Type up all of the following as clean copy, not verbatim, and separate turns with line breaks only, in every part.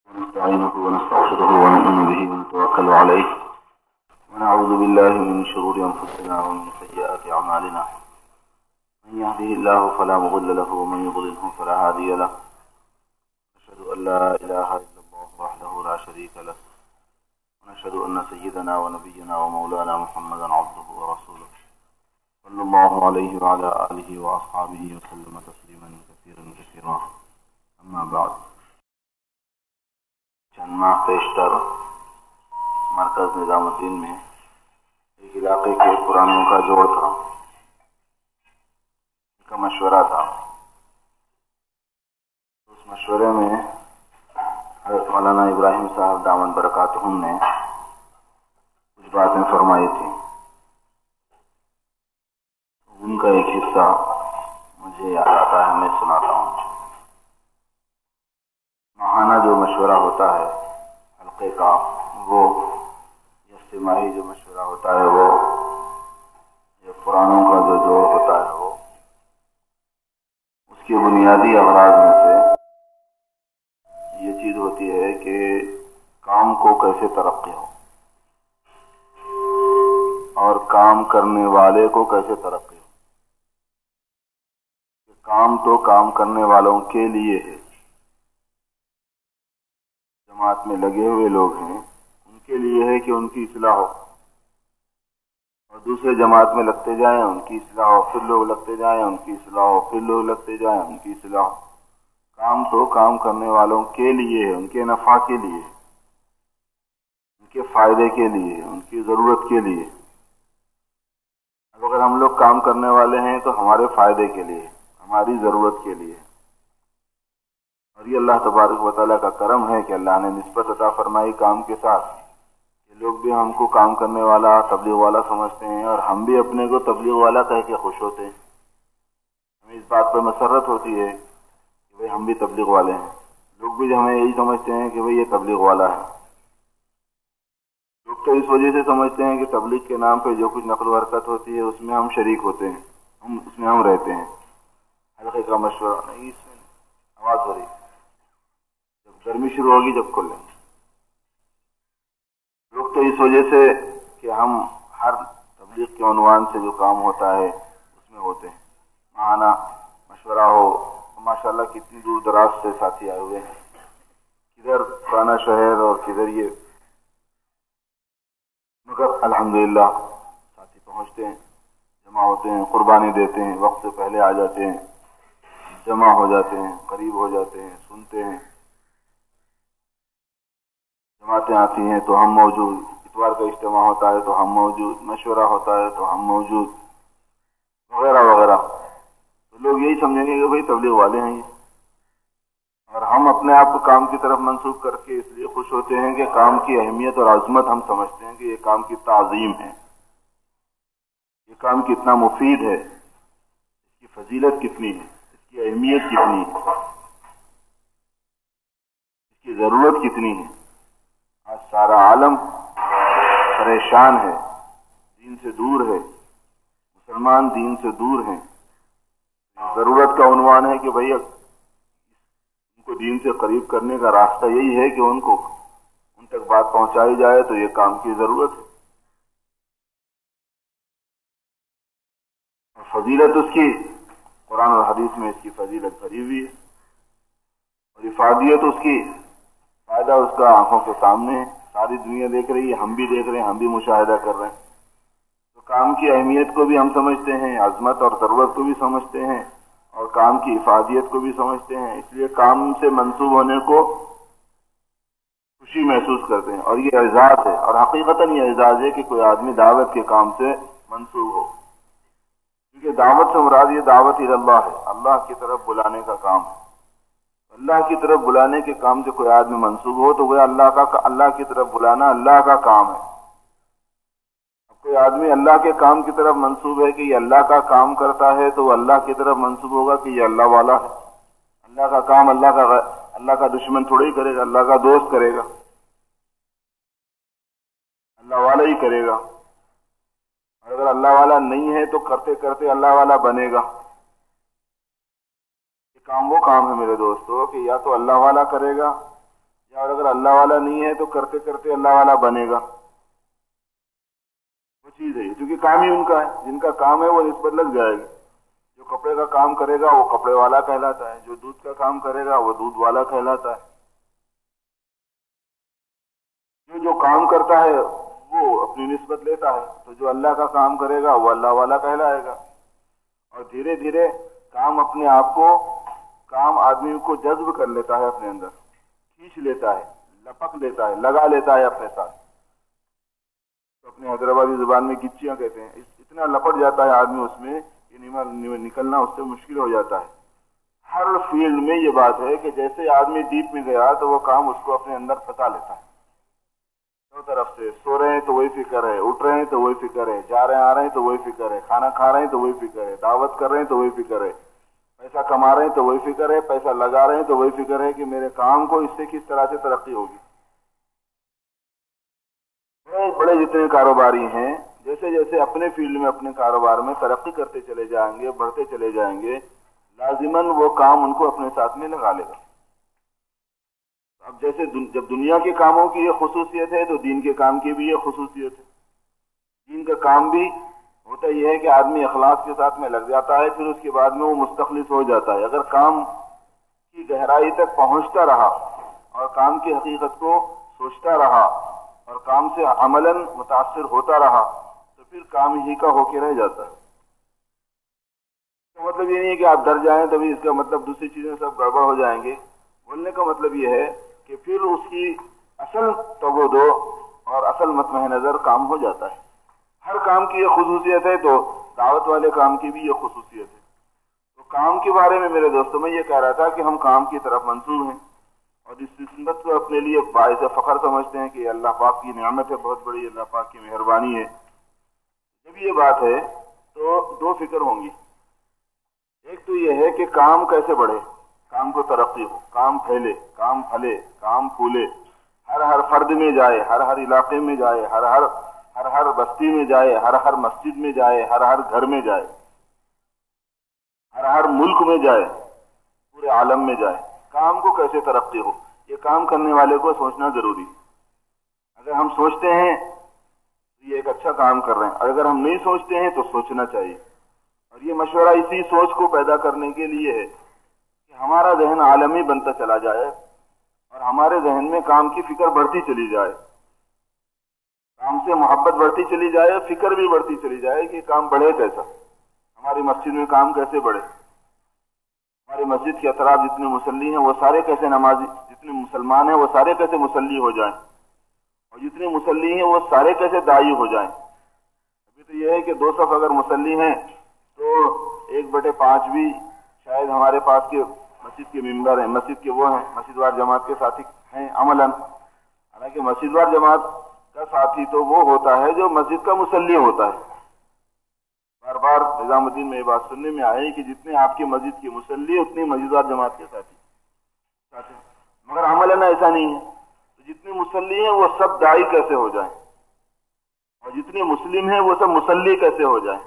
ونستعينه ونستغفره ونؤمن به ونتوكل عليه ونعوذ بالله من شرور أنفسنا ومن سيئات أعمالنا من يهده الله فلا مضل له ومن يضلله فلا هادي له أشهد أن لا إله إلا الله وحده لا شريك له ونشهد أن سيدنا ونبينا ومولانا محمدا عبده ورسوله صلى الله عليه وعلى آله وأصحابه وسلم تسليما كثيرا أما بعد. چند ماہ پیشتر مرکز نظام الدین میں ایک علاقے کے پرانوں کا جوڑ تھا، ان کا مشورہ تھا. اس مشورے میں حضرت مولانا ابراہیم صاحب دامن برکاتہم نے کچھ باتیں فرمائی تھیں. ان کا ایک حصہ مجھے یاد آتا ہے، میں سناتا ہوں. ماہانہ جو مشورہ ہوتا ہے حلقے کا، وہ اجتماعی جو مشورہ ہوتا ہے، وہ یہ پرانوں کا جو جوڑ ہوتا ہے، وہ اس کے بنیادی اغراض میں سے یہ چیز ہوتی ہے کہ کام کو کیسے ترقی ہو اور کام کرنے والے کو کیسے ترقی ہو. کام تو کام کرنے والوں کے لیے ہے، جماعت میں لگے ہوئے لوگ ہیں ان کے لیے ہے کہ ان کی اصلاح ہو، اور دوسرے جماعت میں لگتے جائیں ان کی اصلاح ہو، پھر لوگ لگتے جائیں ان کی اصلاح ہو، پھر لوگ لگتے جائیں ان کی اصلاح ہو. کام تو کام کرنے والوں کے لیے ہے، ان کے نفع کے لیے، ان کے فائدے کے لیے، ان کی ضرورت کے لیے. اب اگر ہم لوگ کام کرنے والے ہیں تو ہمارے فائدے کے لیے، ہماری ضرورت کے لیے. اور یہ اللہ تبارک و تعالیٰ کا کرم ہے کہ اللہ نے نسبت عطا فرمائی کام کے ساتھ کہ لوگ بھی ہم کو کام کرنے والا، تبلیغ والا سمجھتے ہیں، اور ہم بھی اپنے کو تبلیغ والا کہہ کے خوش ہوتے ہیں. ہمیں اس بات پر مسرت ہوتی ہے کہ بھئی ہم بھی تبلیغ والے ہیں. لوگ بھی ہمیں یہی سمجھتے ہیں کہ بھئی یہ تبلیغ والا ہے. لوگ تو اس وجہ سے سمجھتے ہیں کہ تبلیغ کے نام پہ جو کچھ نقل و حرکت ہوتی ہے اس میں ہم شریک ہوتے ہیں، اس میں ہم رہتے ہیں. حلقے کا مشورہ نہیں، اس میں آواز ہو رہی، گرمی شروع ہوگی جب کھول لیں گے. لوگ تو اس وجہ سے کہ ہم ہر تبلیغ کے عنوان سے جو کام ہوتا ہے اس میں ہوتے ہیں. ماہانہ مشورہ ہو، ماشاءاللہ کتنی دور دراز سے ساتھی آئے ہوئے ہیں، کدھر پرانا شہر اور کدھر یہ، مگر الحمدللہ ساتھی پہنچتے ہیں، جمع ہوتے ہیں، قربانی دیتے ہیں، وقت سے پہلے آ جاتے ہیں، جمع ہو جاتے ہیں، قریب ہو جاتے ہیں، سنتے ہیں. جماعتیں آتی ہیں تو ہم موجود، اتوار کا اجتماع ہوتا ہے تو ہم موجود، مشورہ ہوتا ہے تو ہم موجود، وغیرہ وغیرہ. تو لوگ یہی سمجھیں گے کہ بھئی تبلیغ والے ہیں یہ. اور ہم اپنے آپ کو کام کی طرف منسوخ کر کے اس لیے خوش ہوتے ہیں کہ کام کی اہمیت اور عظمت ہم سمجھتے ہیں کہ یہ کام کتنا عظیم ہے، یہ کام کتنا مفید ہے، اس کی فضیلت کتنی ہے، اس کی اہمیت کتنی ہے، اس کی ضرورت کتنی ہے. آج سارا عالم پریشان ہے، دین سے دور ہے، مسلمان دین سے دور ہیں. ضرورت کا عنوان ہے کہ بھئی ان کو دین سے قریب کرنے کا راستہ یہی ہے کہ ان تک بات پہنچائی جائے، تو یہ کام کی ضرورت ہے. اور فضیلت اس کی قرآن اور حدیث میں اس کی فضیلت بھری ہوئی ہے، اور افادیت اس کی، فائدہ اس کا آنکھوں کے سامنے ہے. ساری دنیا دیکھ رہی ہے، ہم بھی دیکھ رہے ہیں، ہم بھی مشاہدہ کر رہے ہیں. تو کام کی اہمیت کو بھی ہم سمجھتے ہیں، عظمت اور ضرورت کو بھی سمجھتے ہیں، اور کام کی افادیت کو بھی سمجھتے ہیں. اس لیے کام سے منسوب ہونے کو خوشی محسوس کرتے ہیں، اور یہ اعزاز ہے. اور حقیقتاً یہ اعزاز ہے کہ کوئی آدمی دعوت کے کام سے منسوب ہو، کیونکہ دعوت سے مراد یہ دعوت اللہ ہے، اللہ کی طرف بلانے کا کام ہے. اللہ کی طرف بلانے کے کام سے کوئی آدمی منسوب ہو تو وہ اللہ کی طرف بلانا اللہ کا کام ہے. اب کوئی آدمی اللہ کے کام کی طرف منسوب ہے کہ یہ اللہ کا کام کرتا ہے، تو وہ اللہ کی طرف منسوب ہوگا کہ یہ اللہ والا ہے. اللہ کا کام اللہ کا دشمن تھوڑا ہی کرے گا، اللہ کا دوست کرے گا، اللہ والا ہی کرے گا. اور اگر اللہ والا نہیں ہے تو کرتے کرتے اللہ والا بنے گا. یہ کام وہ کام ہے میرے دوستو کہ یا تو اللہ والا کرے گا یا اور اگر اللہ والا نہیں ہے تو کرتے کرتے اللہ والا بنے گا، وہ چیز ہے، کیونکہ کام ہی ان کا ہے، جن کا کام ہے وہ نسبت لگ جائے گی۔ جو کپڑے کا کام کرے گا وہ کپڑے والا کہلاتا ہے، جو دودھ کا کام کرے گا وہ دودھ والا کہلاتا ہے، جو کام کرتا ہے وہ اپنی نسبت لیتا ہے، تو جو اللہ کا کام کرے گا وہ اللہ والا کہلائے گا۔ اور دھیرے دھیرے کام اپنے آپ کو، کام آدمی کو جذب کر لیتا ہے، اپنے اندر کھینچ لیتا ہے، لپک لیتا ہے، لگا لیتا ہے اپنے ساتھ، تو اپنے حیدرآبادی زبان میں گچیاں کہتے ہیں، اتنا لپٹ جاتا ہے آدمی اس میں کہ نکلنا اس سے مشکل ہو جاتا ہے۔ ہر فیلڈ میں یہ بات ہے کہ جیسے آدمی ڈیپ میں گیا تو وہ کام اس کو اپنے اندر پھنسا لیتا ہے، دو طرف سے، سو رہے ہیں تو وہی فکر ہے، اٹھ رہے ہیں تو وہی فکر ہے، جا رہے ہیں آ رہے ہیں تو وہی فکر ہے، کھانا کھا رہے ہیں تو وہی فکر ہے، دعوت کر رہے ہیں تو وہی فکر ہے، پیسہ کما رہے ہیں تو وہی فکر ہے، پیسہ لگا رہے ہیں تو وہی فکر ہے کہ میرے کام کو اس سے کس طرح سے ترقی ہوگی۔ بڑے بڑے جتنے کاروباری ہیں، جیسے جیسے اپنے فیلڈ میں اپنے کاروبار میں ترقی کرتے چلے جائیں گے، بڑھتے چلے جائیں گے، لازماً وہ کام ان کو اپنے ساتھ میں لگا لے گا۔ اب جیسے جب دنیا کے کاموں کی یہ خصوصیت ہے تو دین کے کام کی بھی یہ خصوصیت ہے۔ دین کا کام بھی ہوتا یہ ہے کہ آدمی اخلاص کے ساتھ میں لگ جاتا ہے، پھر اس کے بعد میں وہ مستخلص ہو جاتا ہے۔ اگر کام کی گہرائی تک پہنچتا رہا اور کام کی حقیقت کو سوچتا رہا اور کام سے عملاً متاثر ہوتا رہا تو پھر کام ہی کا ہو کے رہ جاتا ہے۔ اس کا مطلب یہ نہیں ہے کہ آپ ڈر جائیں تبھی اس کا مطلب دوسری چیزیں سب گڑبڑ ہو جائیں گے۔ بولنے کا مطلب یہ ہے کہ پھر اس کی اصل توجہ اور اصل مطمع نظر کام ہو جاتا ہے۔ ہر کام کی یہ خصوصیت ہے تو دعوت والے کام کی بھی یہ خصوصیت ہے۔ تو کام کے بارے میں میرے دوستوں میں یہ کہہ رہا تھا کہ ہم کام کی طرف منسوب ہیں اور اس نسبت کو اپنے لیے باعث فخر سمجھتے ہیں کہ اللہ پاک کی نعمت ہے، بہت بڑی اللہ پاک کی مہربانی ہے۔ جب یہ بات ہے تو دو فکر ہوں گی، ایک تو یہ ہے کہ کام کیسے بڑھے، کام کو ترقی ہو، کام پھیلے، کام پھلے، کام پھولے، ہر فرد میں جائے، ہر علاقے میں جائے، ہر بستی میں جائے، ہر مسجد میں جائے، ہر گھر میں جائے، ہر ملک میں جائے، پورے عالم میں جائے، کام کو کیسے ترقی ہو، یہ کام کرنے والے کو سوچنا ضروری ہے۔ اگر ہم سوچتے ہیں تو یہ ایک اچھا کام کر رہے ہیں، اور اگر ہم نہیں سوچتے ہیں تو سوچنا چاہیے۔ اور یہ مشورہ اسی سوچ کو پیدا کرنے کے لیے ہے کہ ہمارا ذہن عالمی بنتا چلا جائے اور ہمارے ذہن میں کام کی فکر بڑھتی چلی جائے، کام سے محبت بڑھتی چلی جائے، فکر بھی بڑھتی چلی جائے کہ کام بڑھے کیسا، ہماری مسجد میں کام کیسے بڑھے، ہماری مسجد کے اطراف جتنے مصلی ہیں وہ سارے کیسے نمازی، جتنے مسلمان ہیں وہ سارے کیسے مصلی ہو جائیں، اور جتنے مصلی ہیں وہ سارے کیسے داعی ہو جائیں۔ ابھی تو یہ ہے کہ 2 صف اگر مصلی ہیں تو 1/5 بھی شاید ہمارے پاس کے مسجد کے ممبر ہیں، مسجد کے وہ ہیں، مسجد وار جماعت کے ساتھی ہیں عملاً۔ حالانکہ مسجد وار جماعت کا ساتھی تو وہ ہوتا ہے جو مسجد کا مصلی ہوتا ہے۔ بار بار نظام الدین میں یہ بات سننے میں آئی کہ جتنے آپ کی مسجد کے مصلی اتنی مسجد وار جماعت کے ساتھی، مگر عملاً ایسا نہیں ہے۔ تو جتنے مصلی ہیں وہ سب داعی کیسے ہو جائیں، اور جتنے مسلم ہیں وہ سب مصلی کیسے ہو جائیں،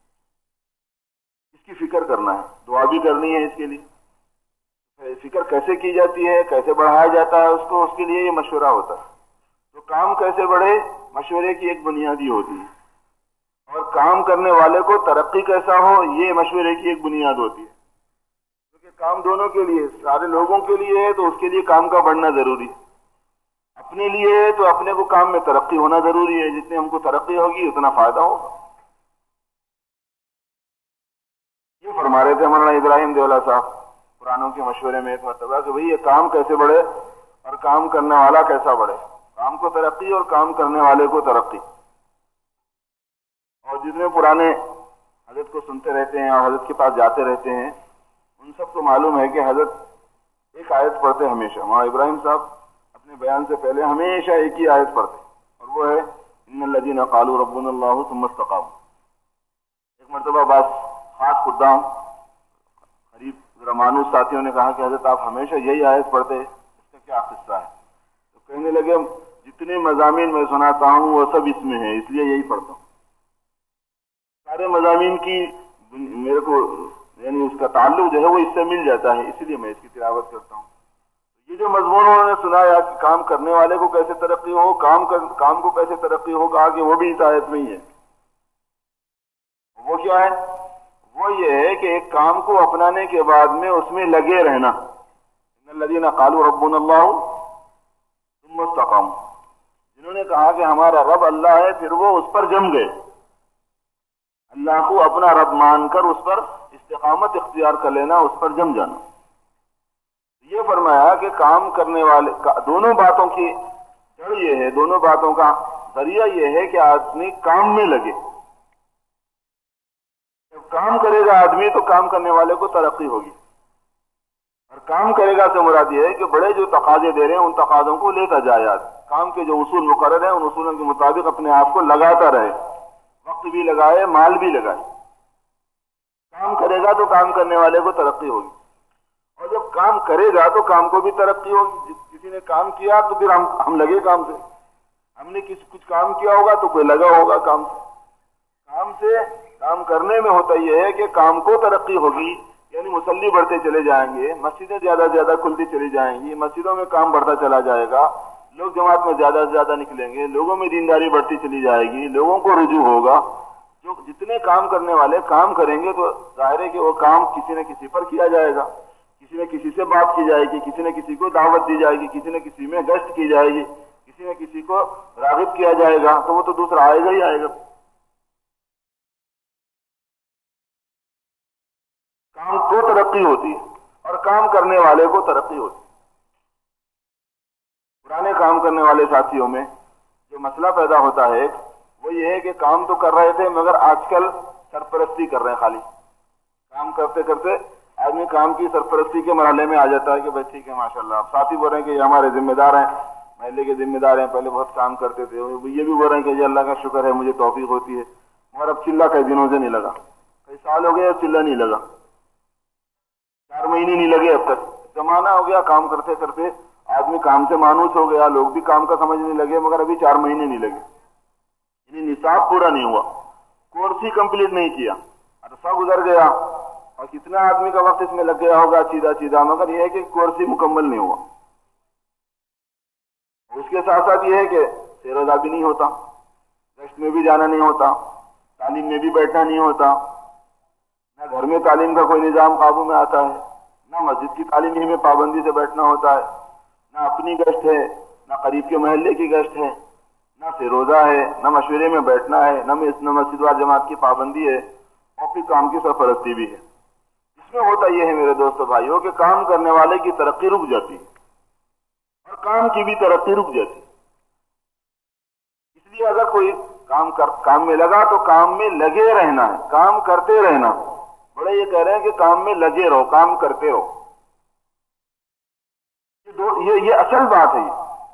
اس کی فکر کرنا ہے، دعا بھی کرنی ہے اس کے لیے۔ فکر کیسے کی جاتی ہے، کیسے بڑھایا جاتا ہے اس کو، اس کے لیے یہ مشورہ ہوتا ہے۔ تو کام کیسے بڑھے، مشورے کی ایک بنیادی ہوتی ہے، اور کام کرنے والے کو ترقی کیسا ہو، یہ مشورے کی ایک بنیاد ہوتی ہے۔ کیونکہ کام دونوں کے لیے، سارے لوگوں کے لیے ہے تو اس کے لیے کام کا بڑھنا ضروری ہے، اپنے لیے ہے تو اپنے کو کام میں ترقی ہونا ضروری ہے، جتنے ہم کو ترقی ہوگی اتنا فائدہ ہوگا۔ یہ فرما رہے تھے مولانا ابراہیم دیولا صاحب پرانوں کے مشورے میں ایک مرتبہ کہ بھئی یہ کام کیسے بڑھے اور کام کرنے والا کیسا بڑھے، کام کو ترقی اور کام کرنے والے کو ترقی۔ اور جتنے پرانے حضرت کو سنتے رہتے ہیں اور حضرت کے پاس جاتے رہتے ہیں ان سب کو معلوم ہے کہ حضرت ایک آیت پڑھتے ہمیشہ، مولانا ابراہیم صاحب اپنے بیان سے پہلے ہمیشہ ایک ہی آیت پڑھتے، اور وہ ہے ان الذین قالوا ربنا اللہ ثم استقاموا۔ ایک مرتبہ بس خاص خدام قریب ذرا مانوس ساتھیوں نے کہا کہ حضرت آپ ہمیشہ یہی آیت پڑھتے، اس کا کیا قصہ ہے؟ تو کہنے لگے جتنے مضامین میں سناتا ہوں وہ سب اس میں ہیں، اس لیے یہی پڑھتا ہوں۔ سارے مضامین کی میرے کو یعنی اس کا تعلق جو ہے وہ اس سے مل جاتا ہے، اسی لیے میں اس کی تلاوت کرتا ہوں۔ یہ جو مضمون انہوں نے سنایا کہ کام کرنے والے کو کیسے ترقی ہو، کام کو کیسے ترقی ہو، کہا کہ وہ بھی اس آیت میں ہی ہے۔ وہ کیا ہے؟ وہ یہ ہے کہ ایک کام کو اپنانے کے بعد میں اس میں لگے رہنا۔ ان الذین قالوا ربنا اللہ ثم استقاموا، جنہوں نے کہا کہ ہمارا رب اللہ ہے، پھر وہ اس پر جم گئے، اللہ کو اپنا رب مان کر اس پر استقامت اختیار کر لینا، اس پر جم جانا۔ یہ فرمایا کہ کام کرنے والے دونوں باتوں کی جڑ یہ ہے، دونوں باتوں کا ذریعہ یہ ہے کہ آدمی کام میں لگے۔ جب کام کرے گا آدمی تو کام کرنے والے کو ترقی ہوگی، اور کام کرے گا سے مراد یہ ہے کہ بڑے جو تقاضے دے رہے ہیں ان تقاضوں کو لیتا جائے، کام کے جو اصول مقرر ہیں ان اصولوں کے مطابق اپنے آپ کو لگاتا رہے، وقت بھی لگائے، مال بھی لگائے۔ کام کرے گا تو کام کرنے والے کو ترقی ہوگی، اور جب کام کرے گا تو کام کو بھی ترقی ہوگی۔ کسی نے کام کیا تو پھر ہم لگے کام سے، ہم نے کچھ کام کیا ہوگا تو کوئی لگا ہوگا کام سے۔ کام کرنے میں ہوتا یہ ہے کہ کام کو ترقی ہوگی، یعنی مصلی بڑھتے چلے جائیں گے، مسجدیں زیادہ سے زیادہ کھلتی چلی جائیں گی، مسجدوں میں کام بڑھتا چلا جائے گا، لوگ جماعت میں زیادہ سے زیادہ نکلیں گے، لوگوں میں دینداری بڑھتی چلی جائے گی، لوگوں کو رجوع ہوگا۔ جو جتنے کام کرنے والے کام کریں گے تو ظاہر ہے کہ وہ کام کسی نہ کسی پر کیا جائے گا، کسی نہ کسی سے بات کی جائے گی، کسی نہ کسی کو دعوت دی جائے گی، کسی نہ کسی میں گشت کی جائے گی، کسی نہ کسی کو راغب کیا جائے گا، تو وہ تو دوسرا آئے گا ہی آئے گا۔ کام کو ترقی ہوتی ہے اور کام کرنے والے کو ترقی ہوتی ہے۔ پرانے کام کرنے والے ساتھیوں میں جو مسئلہ پیدا ہوتا ہے وہ یہ ہے کہ کام تو کر رہے تھے مگر آج کل سرپرستی کر رہے ہیں، خالی کام کرتے کرتے آدمی کام کی سرپرستی کے مرحلے میں آ جاتا ہے کہ بھائی ٹھیک ہے ماشاءاللہ، اب ساتھی بول رہے ہیں کہ یہ ہمارے ذمہ دار ہیں، محلے کے ذمہ دار ہیں، پہلے بہت کام کرتے تھے، یہ بھی بول رہے ہیں کہ یہ اللہ کا شکر ہے مجھے توفیق ہوتی ہے، مگر اب چلہ کئی دنوں سے نہیں لگا، کئی سال ہو گئے چلہ نہیں لگا، 4 مہینے نہیں لگے، اب تک زمانہ ہو گیا کام کرتے کرتے آدمی کام سے مانوس ہو گیا، لوگ بھی کام کا سمجھنے لگے، مگر ابھی 4 مہینے نہیں لگے، یعنی نصاب پورا نہیں ہوا، کورس ہی کمپلیٹ نہیں کیا، عرصہ گزر گیا اور کتنا آدمی کا وقت اس میں لگ گیا ہوگا سیدھا، مگر یہ ہے کہ کورس ہی مکمل نہیں ہوا۔ اس کے ساتھ ساتھ یہ ہے کہ سیر و ضابطہ بھی نہیں ہوتا، گشت میں بھی جانا نہیں ہوتا، تعلیم میں بھی بیٹھنا نہیں ہوتا، نہ گھر میں تعلیم کا کوئی نظام قابو میں آتا ہے، نہ مسجد کی تعلیم ہی میں پابندی سے بیٹھنا ہوتا ہے، نہ اپنی گشت ہے، نہ قریب کے محلے کی گشت ہے، نہ فیروزہ ہے، نہ مشورے میں بیٹھنا ہے، نہ مسجد وار جماعت کی پابندی ہے، اور پھر کام کی سرپرستی بھی ہے۔ اس میں ہوتا یہ ہے میرے دوستو بھائیوں کہ کام کرنے والے کی ترقی رک جاتی ہے اور کام کی بھی ترقی رک جاتی ہے۔ اس لیے اگر کوئی کام میں لگا تو کام میں لگے رہنا ہے، کام کرتے رہنا۔ بڑے یہ کہہ رہے ہیں کہ کام میں لگے رہو، کام کرتے رہو، یہ اصل بات ہے۔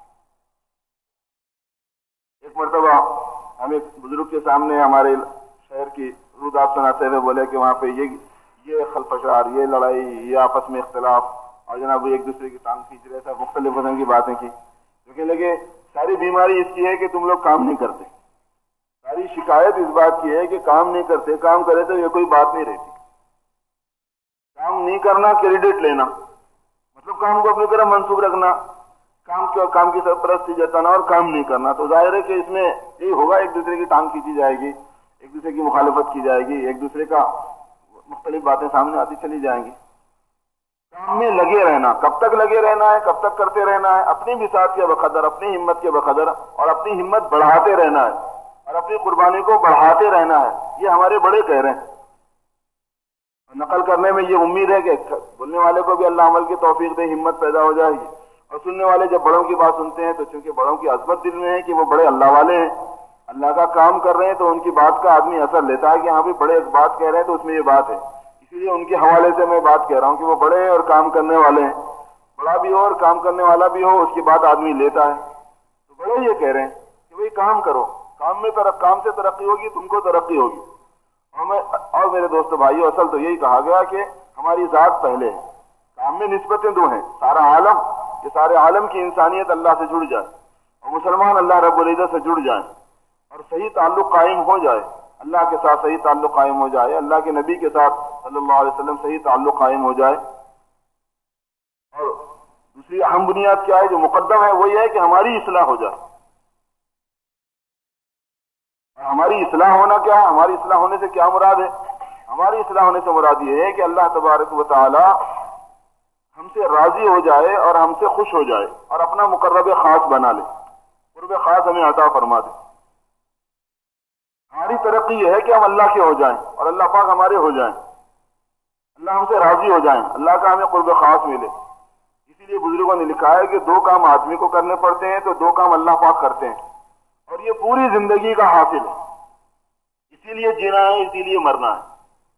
ایک مرتبہ ہم ایک بزرگ کے سامنے ہمارے شہر کی رودات سناتے ہوئے بولے کہ وہاں پہ یہ خلفشار، یہ لڑائی، یہ آپس میں اختلاف، اور جناب ایک دوسرے کی ٹانگ کھینچ رہے تھے، مختلف قسم کی باتیں کی، کیونکہ لگے ساری بیماری اس کی ہے کہ تم لوگ کام نہیں کرتے، ساری شکایت اس بات کی ہے کہ کام نہیں کرتے، کام کرے تو یہ کوئی بات نہیں رہتی۔ کام نہیں کرنا، کریڈٹ لینا، مطلب کام کو اپنی طرح منسوخ رکھنا، کام کی سرپرستی جتانا اور کام نہیں کرنا، تو ظاہر ہے کہ اس میں یہی ہوگا، ایک دوسرے کی ٹانگ کھینچی جائے گی، ایک دوسرے کی مخالفت کی جائے گی، ایک دوسرے کا مختلف باتیں سامنے آتی چلی جائیں گی۔ کام میں لگے رہنا، کب تک لگے رہنا ہے، کب تک کرتے رہنا ہے؟ اپنی بساط کے بقدر، اپنی ہمت کے بقدر، اور اپنی ہمت بڑھاتے رہنا ہے اور اپنی قربانی کو بڑھاتے رہنا ہے۔ یہ ہمارے بڑے کہہ رہے ہیں۔ نقل کرنے میں یہ امید ہے کہ بولنے والے کو بھی اللہ عمل کی توفیق دے، ہمت پیدا ہو جائے گی، اور سننے والے جب بڑوں کی بات سنتے ہیں تو چونکہ بڑوں کی عظمت دل میں ہے کہ وہ بڑے اللہ والے ہیں، اللہ کا کام کر رہے ہیں، تو ان کی بات کا آدمی اثر لیتا ہے کہ ہاں بھی بڑے ایک بات کہہ رہے ہیں تو اس میں یہ بات ہے، اسی لیے ان کے حوالے سے میں بات کہہ رہا ہوں کہ وہ بڑے ہیں اور کام کرنے والے ہیں، بڑا بھی ہو اور کام کرنے والا بھی ہو، اس کی بات آدمی لیتا ہے۔ تو بڑے یہ کہہ رہے ہیں کہ بھائی کام کرو، کام سے ترقی ہوگی، تم کو ترقی ہوگی۔ اور میرے دوستو بھائیو، اصل تو یہی کہا گیا کہ ہماری ذات پہلے ہے، کام میں نسبتیں 2 ہیں، سارا عالم، یہ سارے عالم کی انسانیت اللہ سے جڑ جائے اور مسلمان اللہ رب العزت سے جڑ جائیں اور صحیح تعلق قائم ہو جائے، اللہ کے ساتھ صحیح تعلق قائم ہو جائے، اللہ کے نبی کے ساتھ صلی اللہ علیہ وسلم صحیح تعلق قائم ہو جائے، اور دوسری اہم بنیاد کیا ہے جو مقدم ہے؟ وہ یہ ہے کہ ہماری اصلاح ہو جائے. ہماری اصلاح ہونا کیا ہے؟ ہماری اصلاح ہونے سے کیا مراد ہے؟ ہماری اصلاح ہونے سے مراد یہ ہے کہ اللہ تبارک و تعالی ہم سے راضی ہو جائے اور ہم سے خوش ہو جائے اور اپنا مقرب خاص بنا لے، قرب خاص ہمیں عطا فرما دے. ہماری ترقی یہ ہے کہ ہم اللہ کے ہو جائیں اور اللہ پاک ہمارے ہو جائیں، اللہ ہم سے راضی ہو جائیں، اللہ کا ہمیں قرب خاص ملے. اسی لیے بزرگوں نے لکھا ہے کہ دو کام آدمی کو کرنے پڑتے ہیں تو دو کام اللہ پاک کرتے ہیں، اور یہ پوری زندگی کا حاصل ہے. اسی لیے جینا ہے، اسی لیے مرنا ہے.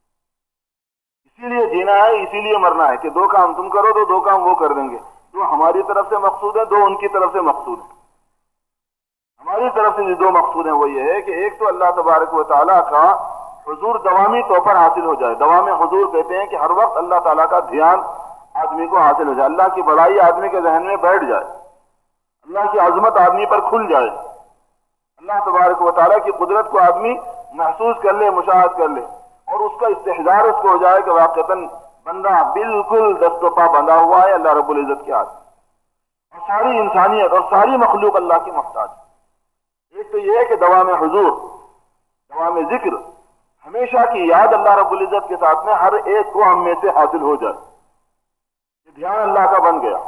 اسی لیے جینا ہے، اسی لیے مرنا ہے کہ دو کام تم کرو تو دو کام وہ کر دیں گے. دو ہماری طرف سے مقصود ہے، دو ان کی طرف سے مقصود ہے. ہماری طرف سے جو دو مقصود ہیں وہ یہ ہے کہ ایک تو اللہ تبارک و تعالیٰ کا حضور دوامی طور پر حاصل ہو جائے. دوام حضور کہتے ہیں کہ ہر وقت اللہ تعالیٰ کا دھیان آدمی کو حاصل ہو جائے، اللہ کی بڑائی آدمی کے ذہن میں بیٹھ جائے، اللہ کی عظمت آدمی پر کھل جائے، اللہ تبارک و تعالیٰ کی قدرت کو آدمی محسوس کر لے، مشاہد کر لے، اور اس کا استحضار اس کو ہو جائے کہ واقعتاً بندہ بالکل دست و پا بندھا ہوا ہے اللہ رب العزت کے ہاتھ، اور ساری انسانیت اور ساری مخلوق اللہ کی محتاج. ایک تو یہ ہے کہ دوام حضور، دوام ذکر، ہمیشہ کی یاد اللہ رب العزت کے ساتھ میں ہر ایک کو ہم میں سے حاصل ہو جائے، یہ دھیان اللہ کا بن گیا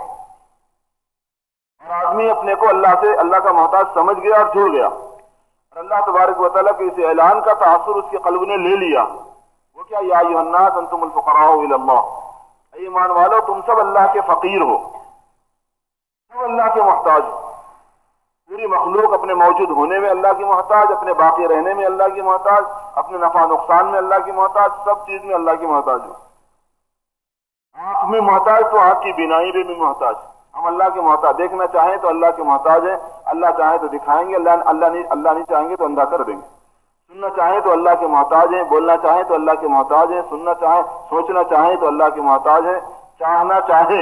اور آدمی اپنے کو اللہ سے اللہ کا محتاج سمجھ گیا اور جڑ گیا، اور اللہ تبارک و تعالیٰ کے اس اعلان کا تاثر اس کے قلب نے لے لیا. وہ کیا؟ یا ایھا الناس انتم الفقراء الی اللہ، اے ایمان والو تم سب اللہ کے فقیر ہو، سب اللہ کے محتاج ہو. پوری مخلوق اپنے موجود ہونے میں اللہ کی محتاج، اپنے باقی رہنے میں اللہ کی محتاج، اپنے نفع نقصان میں اللہ کی محتاج، سب چیز میں اللہ کی محتاج ہو. آنکھ میں محتاج تو آنکھ کی بینائی میں بھی محتاج، ہم اللہ کے محتاج. دیکھنا چاہیں تو اللہ کے محتاج ہیں، اللہ چاہیں تو دکھائیں گے، اللہ نہیں چاہیں گے تو اندھا کر دیں گے. سننا چاہیں تو اللہ کے محتاج ہیں، بولنا چاہیں تو اللہ کے محتاج ہیں، سننا چاہیں سوچنا چاہیں تو اللہ کے محتاج ہیں، چاہنا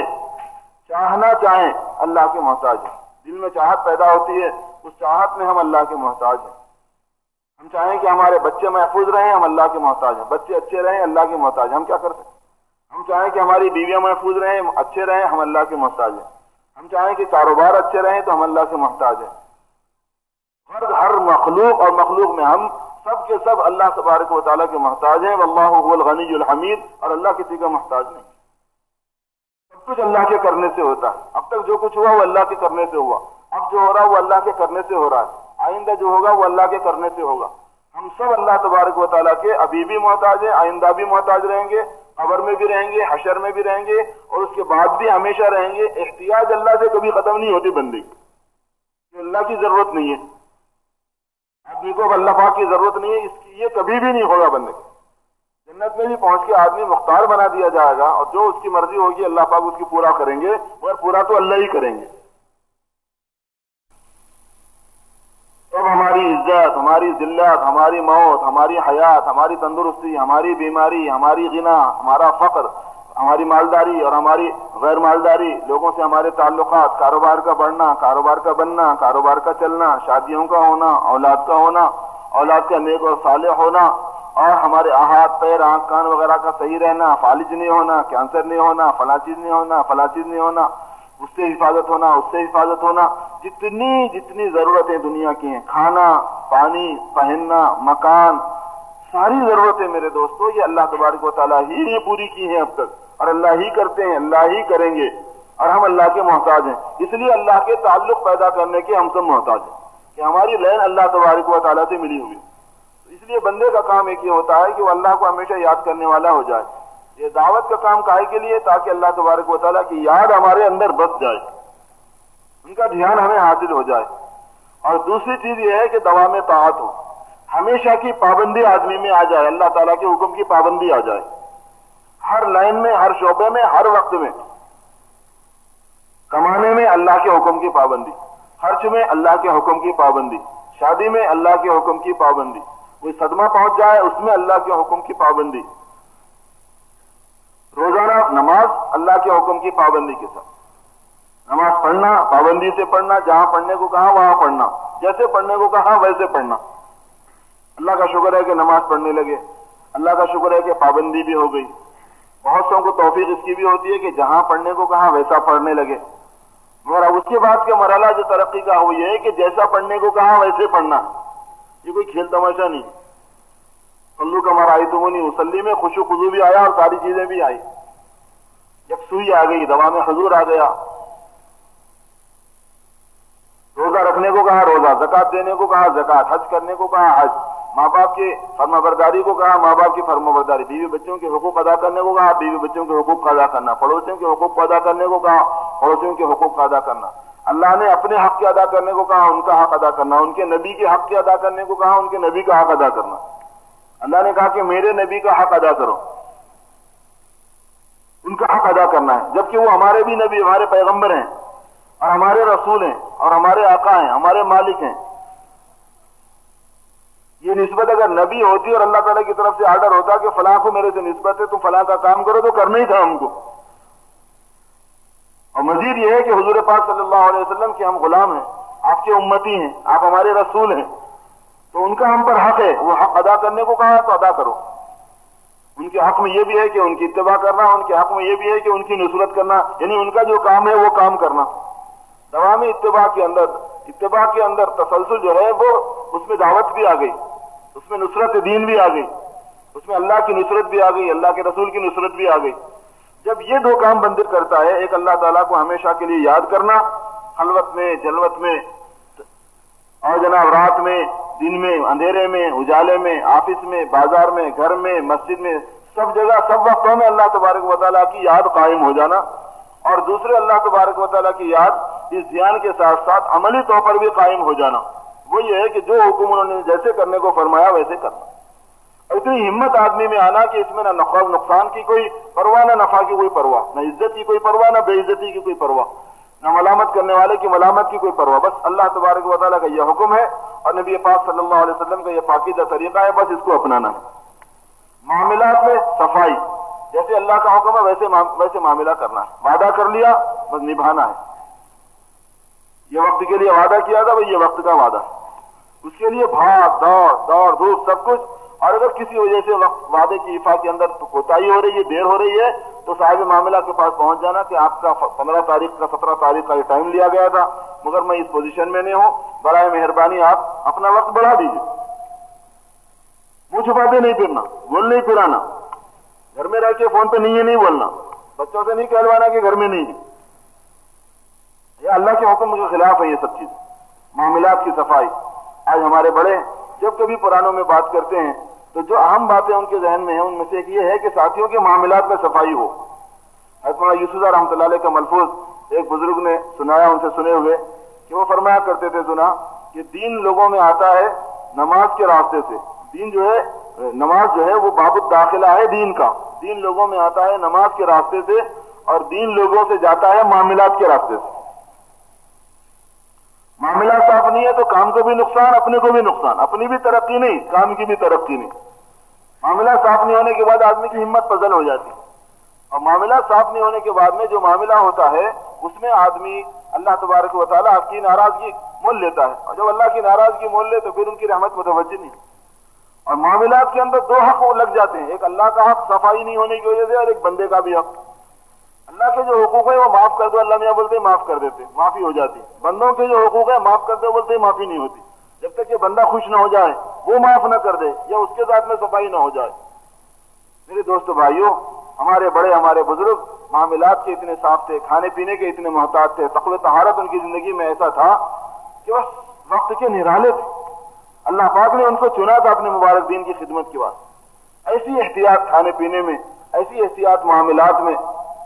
چاہیں اللہ کے محتاج ہیں. دل میں چاہت پیدا ہوتی ہے، اس چاہت میں ہم اللہ کے محتاج ہیں. ہم چاہیں کہ ہمارے بچے محفوظ رہیں، ہم اللہ کے محتاج ہیں. بچے اچھے رہیں، اللہ کے محتاج. ہم کیا کرتے ہیں؟ ہم چاہیں کہ ہماری بیویاں محفوظ رہیں، اچھے رہیں، ہم اللہ کے محتاج ہیں. ہم چاہیں کہ کاروبار اچھے رہیں تو ہم اللہ کے محتاج ہیں. ہر مخلوق اور مخلوق میں ہم سب کے سب اللہ تبارک و تعالیٰ کے محتاج ہیں. واللہ هو الغنی الحمید، اور اللہ کسی کا محتاج نہیں. سب کچھ اللہ کے کرنے سے ہوتا ہے. اب تک جو کچھ ہوا وہ اللہ کے کرنے سے ہوا، اب جو ہو رہا ہے وہ اللہ کے کرنے سے ہو رہا ہے، آئندہ جو ہوگا وہ اللہ کے کرنے سے ہوگا. ہم سب اللہ تبارک و تعالیٰ کے ابھی بھی محتاج ہیں، آئندہ بھی محتاج رہیں گے، قبر میں بھی رہیں گے، حشر میں بھی رہیں گے، اور اس کے بعد بھی ہمیشہ رہیں گے. احتیاج اللہ سے کبھی ختم نہیں ہوتی بندے کی، اللہ کی ضرورت نہیں ہے آدمی کو، اللہ پاک کی ضرورت نہیں ہے اس کی، یہ کبھی بھی نہیں ہوگا بندے کو. جنت میں بھی پہنچ کے آدمی مختار بنا دیا جائے گا، اور جو اس کی مرضی ہوگی اللہ پاک اس کی پورا کریں گے، اور پورا تو اللہ ہی کریں گے. تب ہماری عزت، ہماری ذلت، ہماری موت، ہماری حیات، ہماری تندرستی، ہماری بیماری، ہماری غنا، ہمارا فقر، ہماری مالداری اور ہماری غیر مالداری، لوگوں سے ہمارے تعلقات، کاروبار کا بڑھنا، کاروبار کا بننا، کاروبار کا چلنا، شادیوں کا ہونا، اولاد کا ہونا، اولاد کا نیک اور صالح ہونا، اور ہمارے ہاتھ پیر آنکھ کان وغیرہ کا صحیح رہنا، فالج نہیں ہونا، کینسر نہیں ہونا، فلاں چیز نہیں ہونا، فلاں چیز نہیں ہونا، اس سے حفاظت ہونا، اس سے حفاظت ہونا. جتنی ضرورتیں دنیا کی ہیں، کھانا، پانی، پہننا، مکان، ساری ضرورتیں میرے دوستو یہ اللہ تبارک و تعالیٰ ہی نے پوری کی ہیں اب تک، اور اللہ ہی کرتے ہیں، اللہ ہی کریں گے، اور ہم اللہ کے محتاج ہیں. اس لیے اللہ کے تعلق پیدا کرنے کے ہم سب محتاج ہیں کہ ہماری لین اللہ تبارک و تعالیٰ سے ملی ہوئی. اس لیے بندے کا کام ایک یہ ہوتا ہے کہ وہ اللہ کو ہمیشہ یاد کرنے والا ہو جائے. یہ دعوت کا کام کاہے کے لیے؟ تاکہ اللہ تبارک و تعالیٰ کی یاد ہمارے اندر بس جائے، ان کا دھیان ہمیں حاصل ہو جائے. اور دوسری چیز یہ ہے کہ دوام طاعت ہو، ہمیشہ کی پابندی آدمی میں آ جائے، اللہ تعالیٰ کے حکم کی پابندی آ جائے، ہر لائن میں، ہر شعبے میں، ہر وقت میں. کمانے میں اللہ کے حکم کی پابندی، خرچ میں اللہ کے حکم کی پابندی، شادی میں اللہ کے حکم کی پابندی، کوئی صدمہ پہنچ جائے اس میں اللہ کے حکم کی پابندی، روزانہ نماز اللہ کے حکم کی پابندی کے ساتھ، نماز پڑھنا پابندی سے پڑھنا، جہاں پڑھنے کو کہا وہاں پڑھنا، جیسے پڑھنے کو کہا ویسے پڑھنا. اللہ کا شکر ہے کہ نماز پڑھنے لگے، اللہ کا شکر ہے کہ پابندی بھی ہو گئی. بہت سو کو توفیق اس کی بھی ہوتی ہے کہ جہاں پڑھنے کو کہا ویسا پڑھنے لگے، مگر اب اس کے بعد کا مرحلہ جو ترقی کا وہ یہ ہے کہ جیسا پڑھنے کو کہا ویسے پڑھنا، یہ کوئی کھیل تماشا نہیں۔ صلو کما رأیتمونی اصلی میں خشوع خضوع بھی آیا اور ساری چیزیں بھی آئی، یکسوئی آ گئی، دوام حضور آ گیا۔ روزہ رکھنے کو کہا روزہ، زکوٰۃ دینے کو کہا زکوٰۃ، حج کرنے کو کہا حج، ماں باپ کے فرما برداری کو کہا ماں باپ کی فرما برداری، بیوی بچوں کے حقوق ادا کرنے کو کہا بیوی بچوں کے حقوق کا ادا کرنا، پڑوسیوں کے حقوق کو ادا کرنے کو کہا پڑوسیوں کے حقوق کا ادا کرنا۔ اللہ نے اپنے حق کے ادا کرنے کو کہا ان کا حق ادا کرنا، ان کے نبی کے حق کے ادا کرنے کو کہا ان کے نبی کا حق ادا کرنا۔ اللہ نے کہا کہ میرے نبی کا حق ادا کرو، ان کا حق ادا کرنا ہے، جبکہ وہ ہمارے بھی نبی، ہمارے پیغمبر ہیں اور ہمارے رسول ہیں اور ہمارے آقا ہیں، ہمارے مالک ہیں۔ یہ نسبت اگر نبی ہوتی اور اللہ تعالیٰ کی طرف سے آرڈر ہوتا کہ فلاں کو میرے سے نسبت ہے تم فلاں کا کام کرو، تو کرنا ہی تھا ہم کو۔ اور مزید یہ ہے کہ حضور پاک صلی اللہ علیہ وسلم کے ہم غلام ہیں، آپ کے امتی ہیں، آپ ہمارے رسول ہیں، تو ان کا ہم پر حق ہے، وہ حق ادا کرنے کو کہا تو ادا کرو۔ ان کے حق میں یہ بھی ہے کہ ان کی اتباع کرنا، ان کے حق میں یہ بھی ہے کہ ان کی نصرت کرنا، یعنی ان کا جو کام ہے وہ کام کرنا۔ دوامی اتباع کے اندر تسلسل جو ہے وہ اس میں دعوت بھی آ گئی، اس میں نصرت دین بھی آ گئی، اس میں اللہ کی نصرت بھی آ گئی، اللہ کے رسول کی نصرت بھی آ گئی۔ جب یہ دو کام بندہ کرتا ہے، ایک اللہ تعالیٰ کو ہمیشہ کے لیے یاد کرنا، خلوت میں جلوت میں اور جناب رات میں دن میں اندھیرے میں اجالے میں آفس میں بازار میں گھر میں مسجد میں سب جگہ سب وقتوں میں اللہ تبارک و تعالیٰ کی یاد قائم ہو جانا، اور دوسرے اللہ تبارک و تعالیٰ کی یاد اس دھیان کے ساتھ ساتھ عملی طور پر بھی قائم ہو جانا۔ وہ یہ ہے کہ جو حکم انہوں نے جیسے کرنے کو فرمایا ویسے کرنا۔ اتنی ہمت آدمی میں آنا کہ اس میں نہ نقصان کی کوئی پرواہ، نہ نفع کی کوئی پرواہ، نہ عزت کی کوئی پرواہ، نہ بے عزتی کی کوئی پرواہ، نہ ملامت کرنے والے کی ملامت کی کوئی پرواہ۔ بس اللہ تبارک و تعالیٰ کا یہ حکم ہے اور نبی پاک صلی اللہ علیہ وسلم کا یہ پاکیزہ طریقہ ہے، بس اس کو اپنانا ہے۔ معاملات میں صفائی، جیسے اللہ کا حکم ہے ویسے معاملہ کرنا ہے، وعدہ کر لیا بس نبھانا ہے۔ یہ وقت کے لیے وعدہ کیا تھا بھائی یہ وقت کا وعدہ، اس کے لیے بھاگ دوڑ دھوپ سب کچھ، اور اگر کسی وجہ سے وعدے کی ایفا کے اندر کوتاہی ہو رہی ہے، دیر ہو رہی ہے، تو صاحب معاملہ کے پاس پہنچ جانا کہ آپ کا 15 تاریخ کا 17 تاریخ کا یہ ٹائم لیا گیا تھا، مگر میں اس پوزیشن میں نہیں ہوں، برائے مہربانی آپ اپنا وقت بڑھا دیجیے۔ منہ چھپاتے نہیں پھرنا، بول نہیں پھرانا، گھر میں رہ کے فون پہ نہیں بولنا، بچوں سے نہیں کہلوانا کہ گھر میں نہیں ہے، یہ اللہ کے حکم کے خلاف ہے۔ یہ سب چیز معاملات کی صفائی، آج ہمارے بڑے جب کبھی پرانوں میں بات کرتے ہیں تو جو اہم باتیں ان کے ذہن میں ہیں ان میں سے ایک یہ ہے کہ ساتھیوں کے معاملات میں صفائی ہو۔ حضرت مولانا یوسف رحمۃ اللہ علیہ کا ملفوظ ایک بزرگ نے سنایا ان سے سنے ہوئے کہ وہ فرمایا کرتے تھے، سنا کہ دین لوگوں میں آتا ہے نماز کے راستے سے، دین جو ہے نماز جو ہے وہ باب الداخلہ ہے دین کا، دین لوگوں میں آتا ہے نماز کے راستے سے اور دین لوگوں سے جاتا ہے معاملات کے راستے سے۔ معاملہ صاف نہیں ہے تو کام کو بھی نقصان، اپنے کو بھی نقصان، اپنی بھی ترقی نہیں، کام کی بھی ترقی نہیں۔ معاملہ صاف نہیں ہونے کے بعد آدمی کی ہمت پزل ہو جاتی ہے، اور معاملہ صاف نہیں ہونے کے بعد میں جو معاملہ ہوتا ہے اس میں آدمی اللہ تبارک و تعالیٰ آپ کی ناراضگی مول لیتا ہے، اور جب اللہ کی ناراضگی مول لے تو پھر ان کی رحمت متوجہ نہیں۔ اور معاملات کے اندر دو حق لگ جاتے ہیں، ایک اللہ کا حق صفائی نہیں ہونے کی وجہ سے، اور ایک بندے کا بھی حق۔ اللہ کے جو حقوق ہے وہ معاف کر دو، اللہ میاں بولتے معاف کر دیتے، معافی ہو جاتی۔ بندوں کے جو حقوق ہے معاف کر دو بولتے معافی نہیں ہوتی، جب تک کہ بندہ خوش نہ ہو جائے، وہ معاف نہ کر دے یا اس کے ذات میں صفائی نہ ہو جائے۔ میرے دوست بھائیوں، ہمارے بڑے ہمارے بزرگ معاملات کے اتنے صاف تھے، کھانے پینے کے اتنے محتاط تھے، تقوی طہارت ان کی زندگی میں ایسا تھا کہ بس وقت کے نرالے تھے۔ اللہ پاک نے ان کو چنا تھا اپنے مبارک دین کی خدمت کے بعد۔ ایسی احتیاط کھانے پینے میں، ایسی احتیاط معاملات میں،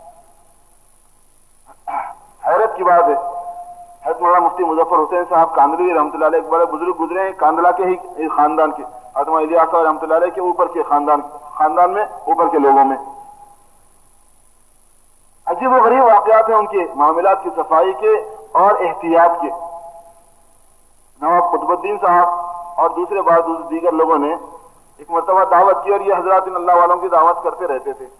حیرت کی بات ہے۔ حضرت مولانا مفتی مظفر حسین صاحب کاندلوی رحمۃ اللہ علیہ ایک بڑے بزرگ گزرے ہیں، کاندلا کے ہی خاندان کے، حضرت مولانا الیاس صاحب رحمۃ اللہ علیہ کے اوپر کے خاندان میں اوپر کے لوگوں میں عجیب و غریب واقعات ہیں ان کے معاملات کی صفائی کے اور احتیاط کے۔ نواب قطب الدین صاحب اور دوسرے دیگر لوگوں نے ایک مرتبہ دعوت کی، اور یہ حضرات ان اللہ والوں کی دعوت کرتے رہتے تھے،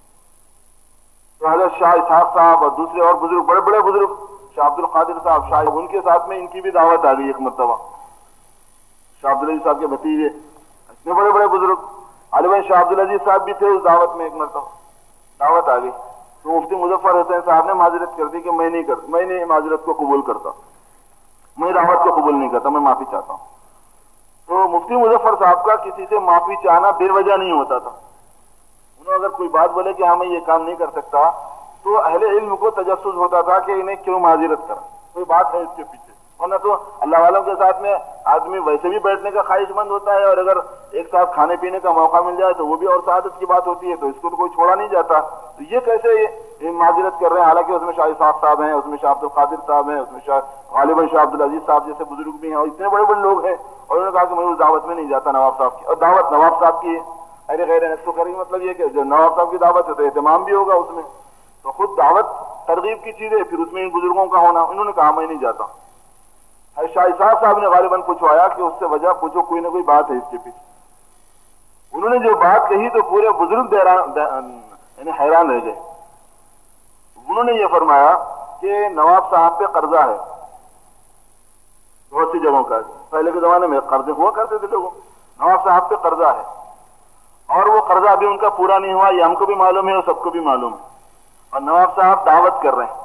تو حضرت شاہ اسحاق صاحب اور دوسرے اور بزرگ بڑے بڑے بزرگ، شاہ عبد القادر صاحب شاہ، ان کے ساتھ میں ان کی بھی دعوت آ گئی ایک مرتبہ۔ شاہ عبدالعزیز صاحب کے بھتیجے اتنے بڑے بڑے بزرگ، علی شاہ عبدالعزیز صاحب بھی تھے اس دعوت میں ایک مرتبہ۔ دعوت آ گئی تو مفتی مظفر حسین صاحب نے معذرت کر دی کہ میں نہیں معذرت کو قبول کرتا، میں دعوت کو قبول نہیں کرتا، میں معافی چاہتا ہوں۔ تو مفتی مظفر صاحب کا کسی سے معافی چاہنا بے وجہ نہیں ہوتا تھا۔ انہوں اگر کوئی بات بولے کہ ہاں میں یہ کام نہیں کر سکتا تو اہل علم کو تجسس ہوتا تھا کہ انہیں کیوں معذرت کرا، کوئی بات ہے اس کے پیچھے، ورنہ تو اللہ والوں کے ساتھ میں آدمی ویسے بھی بیٹھنے کا خواہش مند ہوتا ہے، اور اگر ایک ساتھ کھانے پینے کا موقع مل جائے تو وہ بھی اور سعادت کی بات ہوتی ہے، تو اس کو تو کوئی چھوڑا نہیں جاتا۔ تو یہ کیسے یہ معذرت کر رہے ہیں، حالانکہ اس میں شاہ اسحاق صاحب ہیں، اس میں شاہ عبد القادر صاحب ہیں، اس میں غالباً شاہ عبد العزیز صاحب جیسے بزرگ بھی ہیں، اور اتنے بڑے بڑے لوگ ہیں، اور انہوں نے کہا کہ میں اس دعوت میں نہیں جاتا نواب صاحب کی، اور دعوت نواب صاحب کی ہے، ارے غیر تو کریں مطلب یہ کہ جو نواب صاحب کی دعوت ہے تو اہتمام بھی ہوگا اس میں، تو خود دعوت ترغیب کی چیز ہے، پھر اس میں ان بزرگوں کا ہونا، انہوں نے کہا میں نہیں جاتا۔ شاہ اسحاق صاحب نے غالباً پوچھوایا کہ اس سے وجہ پوچھو، کوئی نہ کوئی بات ہے اس کے پیچھے۔ انہوں نے جو بات کہی تو پورے بزرگ یعنی حیران رہ گئے۔ انہوں نے یہ فرمایا کہ نواب صاحب پہ قرضہ ہے بہت سی جگہوں کا، پہلے کے زمانے میں قرضے ہوا کرتے تھے لوگوں، نواب صاحب پہ قرضہ ہے، اور وہ قرضہ ابھی ان کا پورا نہیں ہوا، یہ ہم کو بھی معلوم ہے اور سب کو بھی معلوم ہے، اور نواب صاحب دعوت کر رہے ہیں،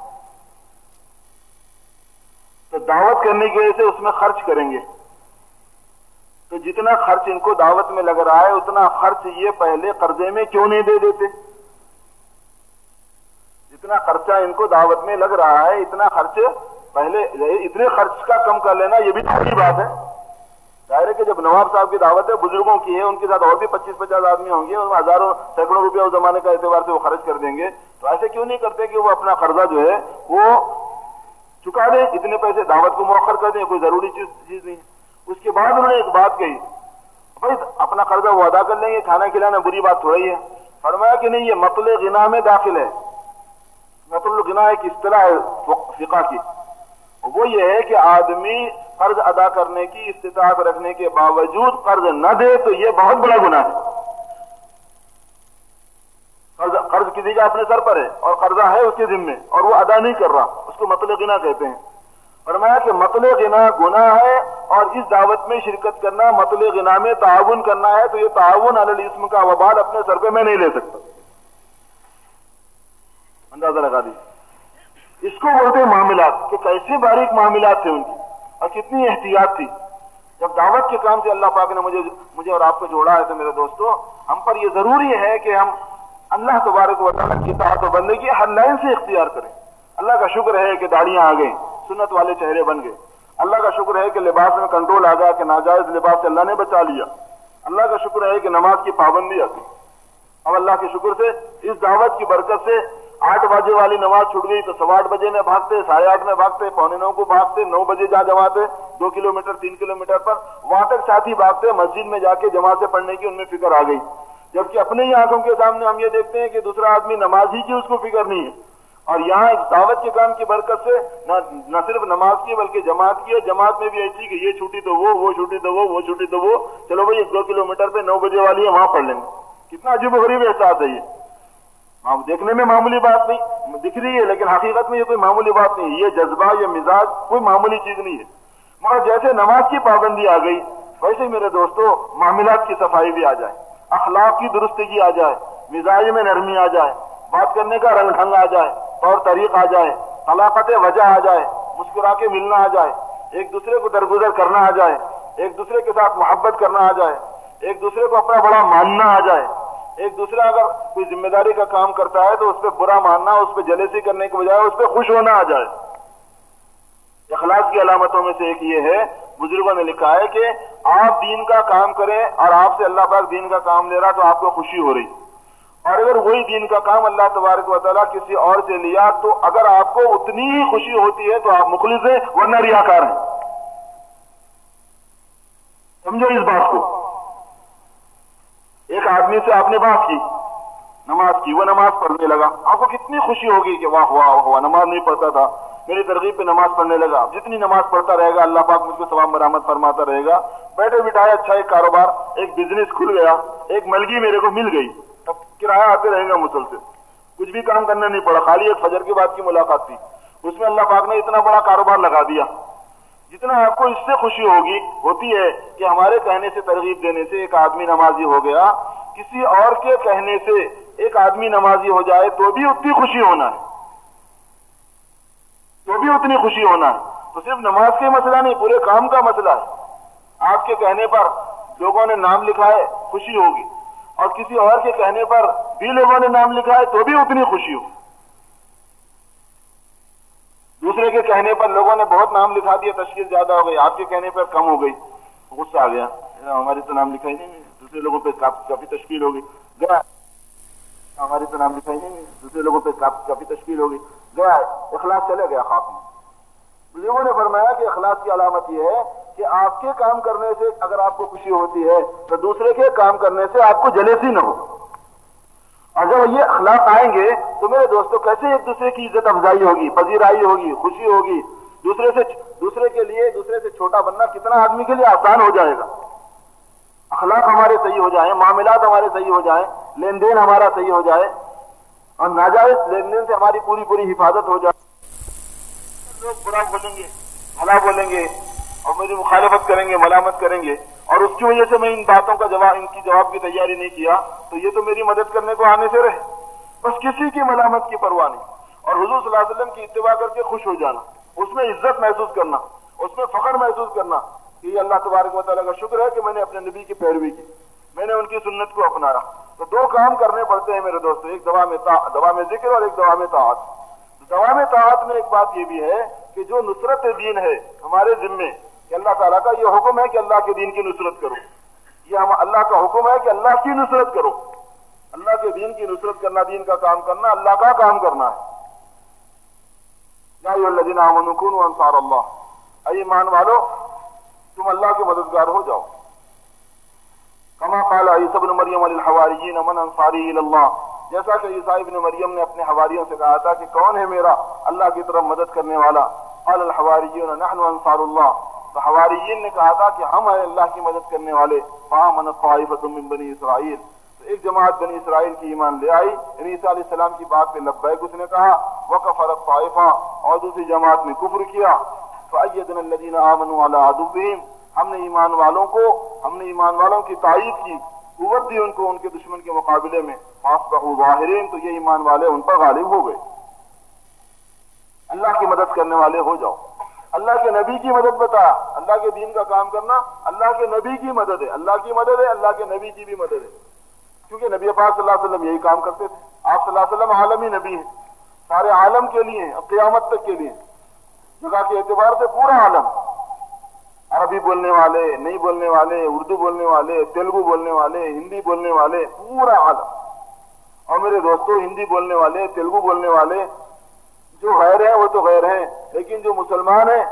تو دعوت کرنے کی وجہ سے اس میں خرچ کریں گے، تو جتنا خرچ ان کو دعوت میں لگ رہا ہے اتنا خرچ یہ پہلے قرضے میں کیوں نہیں دے دیتے؟ جتنا خرچہ ان کو دعوت میں لگ رہا ہے اتنا خرچ پہلے، اتنے خرچ کا کم کر لینا یہ بھی بڑی بات ہے۔ ظاہر ہے کہ جب نواب صاحب کی دعوت ہے، بزرگوں کی ہے، ان کے ساتھ اور بھی 25-50 آدمی ہوں گے، اور ہزاروں سینکڑوں روپے اس زمانے کا اعتبار سے وہ خرچ کر دیں گے، تو ایسے کیوں نہیں کرتے کہ وہ اپنا قرضہ جو ہے وہ چکا دیں، اتنے پیسے دعوت کو مؤخر کر دیں، کوئی ضروری چیز نہیں۔ اس کے بعد انہوں نے ایک بات کہی، بھائی اپنا قرضہ وہ ادا کر لیں گے، کھانا کھلانا بری بات تھوڑی ہے۔ فرمایا کہ نہیں، یہ مطلع غنا میں داخل ہے۔ مطلع غنا ایک اصطلاح ہے فقہ کی، وہ یہ ہے کہ آدمی قرض ادا کرنے کی استطاعت رکھنے کے باوجود قرض نہ دے تو یہ بہت بڑا گناہ ہے۔ قرض کسی کا اپنے سر پر ہے اور قرضہ ہے اس کے ذمے اور وہ ادا نہیں کر رہا، اس کو مطلع غنا کہتے ہیں۔ فرمایا کہ مطلع غنا گناہ ہے، اور اس دعوت میں شرکت کرنا، مطلع غنا میں تعاون کرنا ہے، تو یہ تعاون علی الاسم کا وبال اپنے سر پہ میں نہیں لے سکتا۔ اندازہ لگا دیجیے، اس کو بولتے ہیں معاملات، کہ کیسے باریک معاملات تھے ان کی اور کتنی احتیاط تھی۔ جب دعوت کے کام سے اللہ پاک نے مجھے اور آپ کو جوڑا ہے تو میرے دوستو، ہم پر یہ ضروری ہے کہ ہم اللہ تبارک و تعالیٰ کی اطاعت و بندگی ہر لائن سے اختیار کریں۔ اللہ کا شکر ہے کہ داڑیاں آ گئیں، سنت والے چہرے بن گئے۔ اللہ کا شکر ہے کہ لباس میں کنٹرول آ گیا، کہ ناجائز لباس سے اللہ نے بچا لیا۔ اللہ کا شکر ہے کہ نماز کی پابندی آ گئی۔ اب اللہ کے شکر سے اس دعوت کی برکت سے 8 بجے والی نماز چھوٹ گئی تو 8:15 بجے میں بھاگتے، 8:30 میں بھاگتے، 8:45 کو بھاگتے، 9 بجے جا جماتے، 2 کلومیٹر 3 کلومیٹر پر وہاں تک ساتھی بھاگتے، مسجد میں جا کے جماعت سے پڑھنے کی ان میں فکر آ گئی، جبکہ اپنے ہی آنکھوں کے سامنے ہم یہ دیکھتے ہیں کہ دوسرا آدمی نماز ہی کی اس کو فکر نہیں ہے۔ اور یہاں اس دعوت کے کام کی برکت سے نہ صرف نماز کی بلکہ جماعت کی ہے، جماعت میں بھی ایسی کہ یہ چھوٹی تو وہ چھوٹی تو وہ چھوٹی تو وہ، چلو بھائی 2 کلومیٹر پہ 9 بجے والی ہے وہاں پڑھ لیں گے۔ کتنا عجیب و غریب احساس ہے یہ، دیکھنے میں معمولی بات نہیں دکھ رہی ہے لیکن حقیقت میں یہ کوئی معمولی بات نہیں ہے، یہ جذبہ، یہ مزاج کوئی معمولی چیز نہیں ہے۔ مگر جیسے نماز کی پابندی آ گئی ویسے میرے دوستو معاملات کی صفائی بھی آ جائے، اخلاق کی درستگی آ جائے، مزاج میں نرمی آ جائے، بات کرنے کا رنگ ڈھنگ آ جائے، طور طریق آ جائے، طلاقت وجہ آ جائے، مسکرا کے ملنا آ جائے، ایک دوسرے کو درگزر کرنا آ جائے، ایک دوسرے کے ساتھ محبت کرنا آ جائے، ایک دوسرے کو اپنا بڑا ماننا آ جائے، ایک دوسرا اگر کوئی ذمہ داری کا کام کرتا ہے تو اس پہ برا ماننا، اس پہ جلیسی کرنے کے بجائے اس پہ خوش ہونا آ جائے۔ اخلاص کی علامتوں میں سے ایک یہ ہے، بزرگوں نے لکھا ہے کہ آپ دین کا کام کریں اور آپ سے اللہ پاک دین کا کام لے رہا تو آپ کو خوشی ہو رہی، اور اگر وہی دین کا کام اللہ تبارک و تعالیٰ کسی اور سے لیا تو اگر آپ کو اتنی ہی خوشی ہوتی ہے تو آپ مخلص ہیں ورنہ ریاکار ہیں۔ سمجھو اس بات کو۔ ایک آدمی سے آپ نے بات کی، نماز کی، وہ نماز پڑھنے لگا، آپ کو کتنی خوشی ہوگی کہ واہ واہ واہ، نماز نہیں پڑھتا تھا، میری ترغیب پہ نماز پڑھنے لگا، جتنی نماز پڑھتا رہے گا اللہ پاک مجھ کو ثواب برآمد فرماتا رہے گا۔ بیٹھے بٹھائے اچھا ایک کاروبار، ایک بزنس کھل گیا، ایک ملگی میرے کو مل گئی، اب کرایہ آتے رہیں گا مسلسل، کچھ بھی کام کرنا نہیں پڑا، خالی ایک فجر کے بعد کی ملاقات تھی، اس میں اللہ پاک نے اتنا بڑا کاروبار لگا دیا۔ جتنا آپ کو اس سے خوشی ہوتی ہے کہ ہمارے کہنے سے، ترغیب دینے سے ایک آدمی نمازی ہو گیا، کسی اور کے کہنے سے ایک آدمی نمازی ہو جائے تو بھی اتنی خوشی ہونا ہے، تو بھی اتنی خوشی ہونا ہے۔ تو صرف نماز کے مسئلہ نہیں، پورے کام کا مسئلہ ہے۔ آپ کے کہنے پر لوگوں نے نام لکھا ہے، خوشی ہوگی، اور کسی اور کے کہنے پر بھی لوگوں نے نام لکھا ہے تو بھی اتنی خوشی ہو۔ دوسرے کے کہنے پر لوگوں نے بہت نام لکھا دیا، تشکیل زیادہ ہو گئی، آپ کے کہنے پر کم ہو گئی، غصہ آ گیا، ہماری تو نام لکھا ہی نہیں، دوسرے لوگوں پہ کافی تشکیل ہوگی، گیا ہماری تو نام لکھا ہی نہیں، دوسرے لوگوں پہ کافی تشکیل ہوگی، گیا اخلاص چلے گیا خاک میں۔ لوگوں نے فرمایا کہ اخلاص کی علامت یہ ہے کہ آپ کے کام کرنے سے اگر آپ کو خوشی ہوتی ہے تو دوسرے کے کام کرنے سے آپ کو جلیسی نہ ہو۔ اور جب یہ اخلاق آئیں گے تو میرے دوستوں کیسے ایک دوسرے کی عزت افزائی ہوگی، پذیرائی ہوگی، خوشی ہوگی، دوسرے کے لیے دوسرے سے چھوٹا بننا کتنا آدمی کے لیے آسان ہو جائے گا۔ اخلاق ہمارے صحیح ہو جائیں، معاملات ہمارے صحیح ہو جائیں، لین دین ہمارا صحیح ہو جائے، اور ناجائز لین دین سے ہماری پوری حفاظت ہو جائے۔ لوگ برا بولیں گے، بھلا بولیں گے، اور میری مخالفت کریں گے، ملامت کریں گے، اور اس کی وجہ سے میں ان باتوں کا ان کی جواب کی تیاری نہیں کیا، تو یہ تو میری مدد کرنے کو آنے سے رہے، بس کسی کی ملامت کی پرواہ نہیں، اور حضور صلی اللہ علیہ وسلم کی اتباع کر کے خوش ہو جانا، اس میں عزت محسوس کرنا، اس میں فخر محسوس کرنا کہ یہ اللہ تبارک و تعالیٰ کا شکر ہے کہ میں نے اپنے نبی کی پیروی کی، میں نے ان کی سنت کو اپنایا۔ تو دو کام کرنے پڑتے ہیں میرے دوستو، ایک دوام ذکر اور ایک دوام طاعت۔ دوام طاعت میں ایک بات یہ بھی ہے کہ جو نصرت دین ہے ہمارے ذمے، کہ اللہ تعالیٰ کا یہ حکم ہے کہ اللہ کے دین کی نصرت کرو، یہ اللہ کا حکم ہے کہ اللہ کی نصرت کرو، اللہ کے دین کی نصرت کرنا، دین کا کام کرنا، اللہ کا کام کرنا ہے۔ یا ایھا الذین آمنوا کونوا انصار اللہ، اے ایمان والو تم اللہ کے مددگار ہو جاؤ۔ کما قال عیسی ابن مریم للحواریین من انصاری الی اللہ، جیسا کہ عیسیٰ ابن مریم نے اپنے حواریوں سے کہا تھا کہ کون ہے میرا اللہ کی طرف مدد کرنے والا؟ قال الحواریون نحن انصار اللہ، تو حواریین نے کہا تھا کہ ہم ہیں اللہ کی مدد کرنے والے۔ فآمنت طائفۃ من بنی اسرائیل، تو ایک جماعت بنی اسرائیل کی ایمان لے آئی، عیسیٰ علیہ السلام کی بات پہ لبیک اس نے کہا، وکفرت طائفہ، اور دوسری جماعت نے کفر کیا۔ فأیدنا الذین آمنوا علی عدوہم، ہم نے ایمان والوں کی تائید کی، قوت دی ان کو ان کے دشمن کے مقابلے میں، فاصبحوا ظاہرین، تو یہ ایمان والے ان پر غالب ہو گئے۔ اللہ کی مدد کرنے والے ہو جاؤ، اللہ کے نبی کی مدد بتا، اللہ کے دین کا کام کرنا اللہ کے نبی کی مدد ہے، اللہ کی مدد ہے، اللہ کے نبی کی بھی مدد ہے، کیونکہ نبی پاک صلی اللہ علیہ وسلم یہی کام کرتے تھے۔ آپ صلی اللہ علیہ وسلم عالمی نبی ہیں، سارے عالم کے لیے، اب قیامت تک کے لیے، جگہ کے اعتبار سے پورا عالم، عربی بولنے والے، نہیں بولنے والے، اردو بولنے والے، تیلگو بولنے والے، ہندی بولنے والے، پورا عالم۔ اور میرے دوستو ہندی بولنے والے، تیلگو بولنے والے جو غیر ہیں وہ تو غیر ہیں، لیکن جو مسلمان ہیں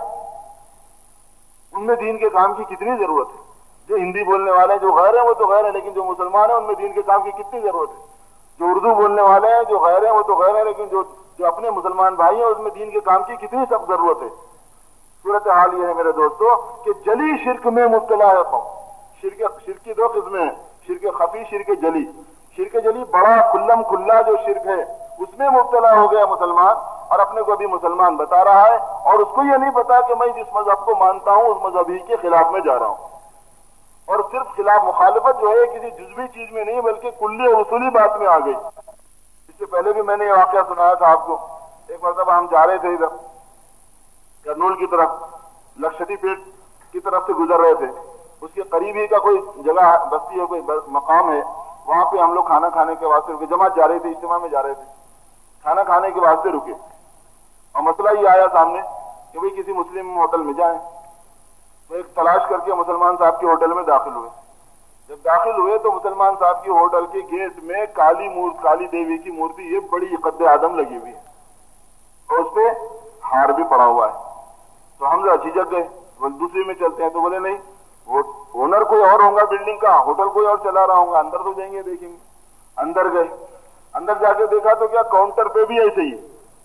ان میں دین کے کام کی کتنی ضرورت ہے۔ جو ہندی بولنے والے جو غیر ہیں وہ تو غیر ہیں، لیکن جو مسلمان ہیں ان میں دین کے کام کی کتنی ضرورت ہے۔ جو اردو بولنے والے ہیں جو غیر ہیں وہ تو غیر ہیں، لیکن جو اپنے مسلمان بھائی ہیں اس میں دین کے کام کی کتنی سخت ضرورت ہے۔ صورتحال یہ ہے میرے دوستو کہ جلی شرک میں مبتلا ہے قوم۔ شرک کی دو قسمیں ہیں، شرک خفی، شرک جلی۔ شرک جلی بڑا کھلم کھلا جو شرک ہے اس میں مبتلا ہو گیا مسلمان، اور اپنے کو بھی مسلمان بتا رہا ہے، اور اس کو یہ نہیں پتا کہ میں جس مذہب کو مانتا ہوں اس مذہب ہی کے خلاف میں جا رہا ہوں، اور صرف خلاف مخالفت جو ہے کسی جزوی چیز میں نہیں بلکہ کلی اور اصولی بات میں آ گئی۔ اس سے پہلے بھی میں نے یہ واقعہ سنایا تھا آپ کو۔ ایک مرتبہ ہم جا رہے تھے ادھر کرنول کی طرف، لکشدی پیٹ کی طرف سے گزر رہے تھے، اس کے قریب ہی کا کوئی جگہ بستی ہے، کوئی مقام ہے، وہاں پہ ہم لوگ کھانا کھانے کے واسطے رکے، جماعت جا رہی تھی، اجتماع میں جا رہے تھے، کھانا کھانے کے واسطے رکے، اور مسئلہ یہ آیا سامنے کہ بھئی کسی مسلم ہوٹل میں جائیں، تو ایک تلاش کر کے مسلمان صاحب کے ہوٹل میں داخل ہوئے۔ جب داخل ہوئے تو مسلمان صاحب کی ہوٹل کے گیٹ میں کالی دیوی کی مورتی، یہ بڑی قد آدم لگی ہوئی ہے، اور اس پہ ہار بھی پڑا ہوا ہے۔ تو ہم جھجک گئے، دوسری میں چلتے ہیں، تو بولے نہیں، اونر کوئی اور ہوگا بلڈنگ کا، ہوٹل کوئی اور چلا رہا ہوگا، اندر تو جائیں گے دیکھیں گے۔ اندر گئے، اندر جا کے دیکھا تو کیا کاؤنٹر پہ بھی ایسے ہی ہے،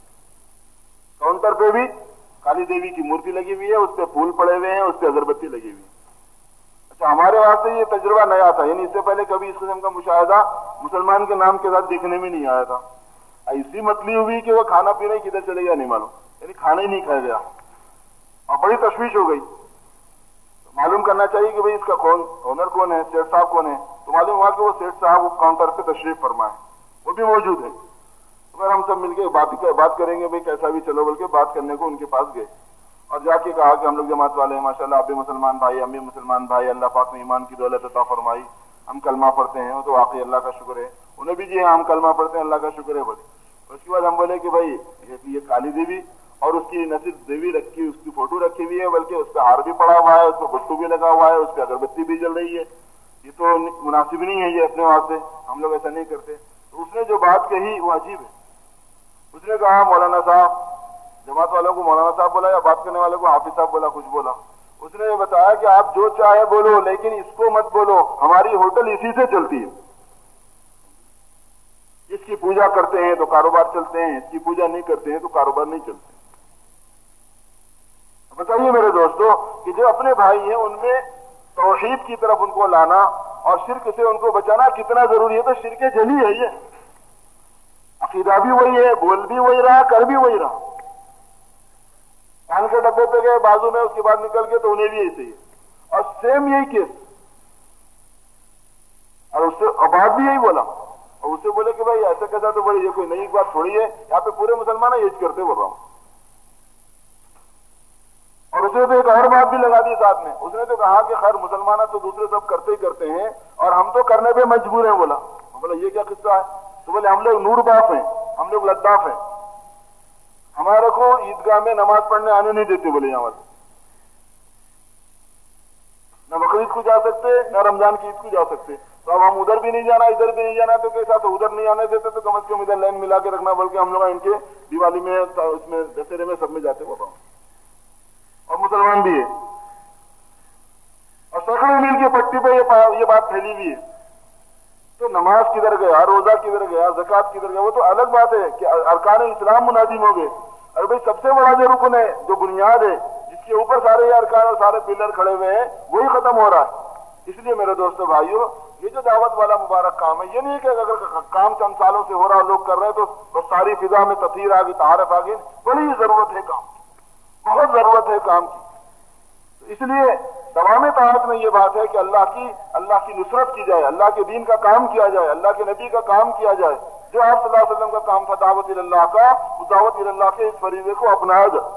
کاؤنٹر پہ بھی کالی دیوی کی مورتی لگی ہوئی ہے، اس پہ پھول پڑے ہوئے ہیں، اس پہ اگربتی لگی ہوئی ہے۔ اچھا، ہمارے واسطے یہ تجربہ نیا تھا، یعنی اس سے پہلے کبھی اس قسم کا مشاہدہ مسلمان کے نام کے ساتھ دیکھنے میں نہیں آیا تھا۔ ایسی متلی ہوئی کہ وہ کھانا پینے کدھر چلے گیا نہیں معلوم، یعنی کھانا ہی نہیں کھا گیا، اور بڑی تشویش ہو گئی۔ معلوم کرنا چاہیے کہ بھئی اس کا کون اونر کون ہے، سیٹ صاحب کون ہے، تو معلوم ہوا کہ وہ سیٹ صاحب وہ کاؤنٹر پہ تشریف فرما ہے۔ وہ بھی موجود ہیں. اگر ہم سب مل کے بات کریں گے بھائی کیسا بھی چلو، بلکہ بات کرنے کو ان کے پاس گئے اور جا کے کہا کہ ہم لوگ جماعت والے ہیں، ماشاءاللہ آپ بھی مسلمان بھائی، ہم بھی مسلمان بھائی، اللہ پاک نے ایمان کی دولت عطا فرمائی، ہم کلمہ پڑھتے ہیں، تو واقعی اللہ کا شکر ہے. انہیں بھی جی ہم کلمہ پڑھتے ہیں، اللہ کا شکر ہے بولے. اس کے بعد ہم بولے کہ بھائی یہ کالی دیوی اور اس کی نہ صرف دیوی رکھی، اس کی فوٹو رکھی ہوئی ہے، بلکہ اس پہ ہار بھی پڑا ہوا ہے، اس پہ گٹو بھی لگا ہوا ہے، اس پہ اگربتی بھی جل رہی ہے، یہ تو مناسب نہیں ہے، یہ اپنے واسطے ہم لوگ ایسا نہیں کرتے. تو اس نے جو بات کہی وہ عجیب ہے. اس نے کہا مولانا صاحب، جماعت والوں کو مولانا صاحب بولا یا بات کرنے والے کو حافظ صاحب بولا، کچھ بولا. اس نے یہ بتایا کہ آپ جو چاہے بولو لیکن اس کو مت بولو، ہماری ہوٹل اسی سے چلتی ہے. اس کی پوجا کرتے ہیں تو کاروبار چلتے ہیں، اس کی پوجا نہیں کرتے ہیں تو کاروبار نہیں چلتے. بتائیے میرے دوستو کہ جو اپنے بھائی ہیں ان میں توحید کی طرف ان کو لانا اور شرک سے ان کو بچانا کتنا ضروری ہے. تو شرک جلی ہے، یہ عقیدہ بھی وہی ہے، بول بھی وہی رہا، کر بھی وہی رہا. پان کے ڈبے پہ گئے بازو میں، اس کے بعد نکل کے تو انہیں بھی ایسے ہی اور سیم یہی کیس. اور اس سے بات بھی یہی بولا اور اسے بولے کہ بھائی ایسا کیسا، تو بولے یہ کوئی نئی بات تھوڑی ہے، یہاں پہ پورے مسلمان ہیں یہ کرتے بول رہا ہوں. اور اسے تو ایک اور بات بھی لگا دی ساتھ میں. اس نے تو کہا کہ خیر مسلمان تو دوسرے سب کرتے ہی کرتے ہیں اور ہم تو کرنے پہ مجبور ہیں. بولا یہ کیا قصہ ہے؟ تو بولے ہم لوگ نور باپ ہیں، ہم لوگ لداف ہیں، ہمارے کو عیدگاہ میں نماز پڑھنے آنے نہیں دیتے. بولے یہاں والے نہ بقرعید کو جا سکتے نہ رمضان کی عید کو جا سکتے. تو اب ہم ادھر بھی نہیں جانا ادھر بھی نہیں جانا، تو کیسا؟ تو ادھر نہیں آنے دیتے تو کم از کم ادھر لائن ملا کے رکھنا. بلکہ ہم لوگ ان کے دیوالی میں، اس میں دسہرے میں سب میں جاتے بول رہا ہوں، اور مسلمان بھی ہے. اور سینکڑوں میل کی پٹی پہ یہ بات پھیلی ہوئی ہے. تو نماز کدھر گیا، روزہ کدھر گیا، زکوٰۃ کدھر گیا؟ وہ تو الگ بات ہے کہ ارکان اسلام منادم ہو گئے. اور بھائی سب سے بڑا جو رکن ہے، جو بنیاد ہے، جس کے اوپر سارے ارکان اور سارے پلر کھڑے ہوئے ہیں، وہی ختم ہو رہا ہے. اس لیے میرے دوستو بھائیو، یہ جو دعوت والا مبارک کام ہے، یہ نہیں کہ اگر کام چند سالوں سے ہو رہا لوگ کر رہے ہیں تو بس ساری فضا میں تطہیر آ گئی، طہارت آ گئی. بڑی ضرورت ہے کام کی، بہت ضرورت ہے کام کی. اس لیے دوام طاعت میں یہ بات ہے کہ اللہ کی نصرت کی جائے، اللہ کے دین کا کام کیا جائے، اللہ کے نبی کا کام کیا جائے. جو آپ صلی اللہ علیہ وسلم کا کام تھا دعوت اللہ کا، اس دعوت اللہ کے اس فریضے کو اپنایا جائے.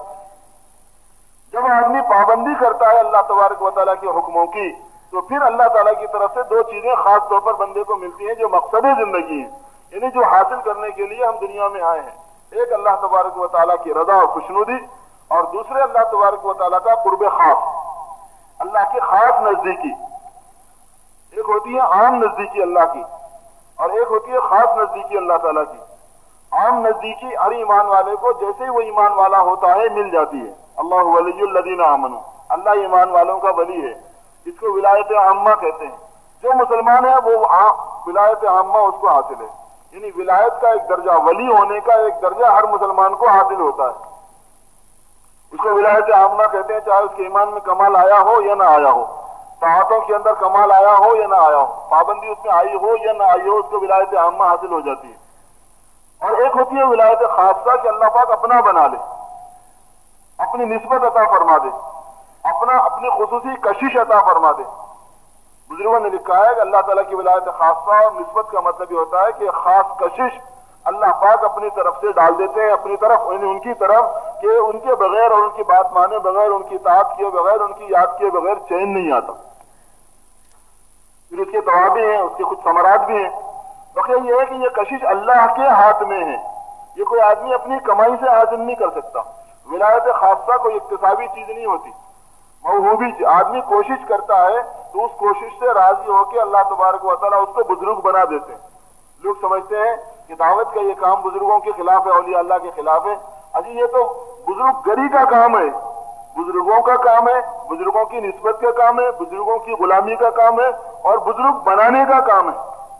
جب آدمی پابندی کرتا ہے اللہ تبارک و تعالیٰ کے حکموں کی، تو پھر اللہ تعالیٰ کی طرف سے دو چیزیں خاص طور پر بندے کو ملتی ہیں جو مقصد زندگی ہے، یعنی جو حاصل کرنے کے لیے ہم دنیا میں آئے ہیں. ایک اللہ تبارک و تعالیٰ کی رضا اور خوشنودی، اور دوسرے اللہ تبارک و تعالیٰ کا قرب خاص، اللہ کی خاص نزدیکی. ایک ہوتی ہے عام نزدیکی اللہ کی، اور ایک ہوتی ہے خاص نزدیکی اللہ تعالیٰ کی. عام نزدیکی ہر ایمان والے کو جیسے ہی وہ ایمان والا ہوتا ہے مل جاتی ہے. اللہ ولی الذین آمنوا، اللہ ایمان والوں کا ولی ہے. اس کو ولایت عامہ کہتے ہیں. جو مسلمان ہے وہ ولایت عامہ اس کو حاصل ہے، یعنی ولایت کا ایک درجہ، ولی ہونے کا ایک درجہ ہر مسلمان کو حاصل ہوتا ہے. اس کو ولایت عامہ کہتے ہیں، چاہے اس کے ایمان میں کمال آیا ہو یا نہ آیا ہو، طاعتوں کے اندر کمال آیا ہو یا نہ آیا ہو، پابندی اس میں آئی ہو یا نہ آئی ہو، اس کو ولایت عامہ حاصل ہو جاتی ہے. اور ایک ہوتی ہے ولایت خاصہ کہ اللہ پاک اپنا بنا لے، اپنی نسبت عطا فرما دے، اپنی خصوصی کشش عطا فرما دے. بزرگوں نے لکھا ہے کہ اللہ تعالیٰ کی ولایت خاصہ اور نسبت کا مطلب یہ ہوتا ہے کہ خاص کشش اللہ پاک اپنی طرف سے ڈال دیتے ہیں، اپنی طرف، یعنی ان کی طرف، کہ ان کے بغیر اور ان کی بات مانے بغیر، ان کی اطاعت کیے بغیر، ان کی یاد کیے بغیر چین نہیں آتا. پھر اس کے ثواب بھی ہیں، اس کے کچھ ثمرات بھی ہیں. واقعہ یہ ہے کہ یہ کشش اللہ کے ہاتھ میں ہے، یہ کوئی آدمی اپنی کمائی سے حاصل نہیں کر سکتا. ولایت خاصہ کوئی اکتسابی چیز نہیں ہوتی، موہوبی. آدمی کوشش کرتا ہے تو اس کوشش سے راضی ہو کے اللہ تبارک و تعالیٰ اس کو بزرگ بنا دیتے ہیں. لوگ سمجھتے ہیں کہ دعوت کا یہ کام بزرگوں کے خلاف ہے، اولیاء اللہ کے خلاف ہے. اجی یہ تو بزرگ گری کا کام ہے، بزرگوں کا کام ہے، بزرگوں کی نسبت کا کام ہے، بزرگوں کی غلامی کا کام ہے، اور بزرگ بنانے کا کام ہے.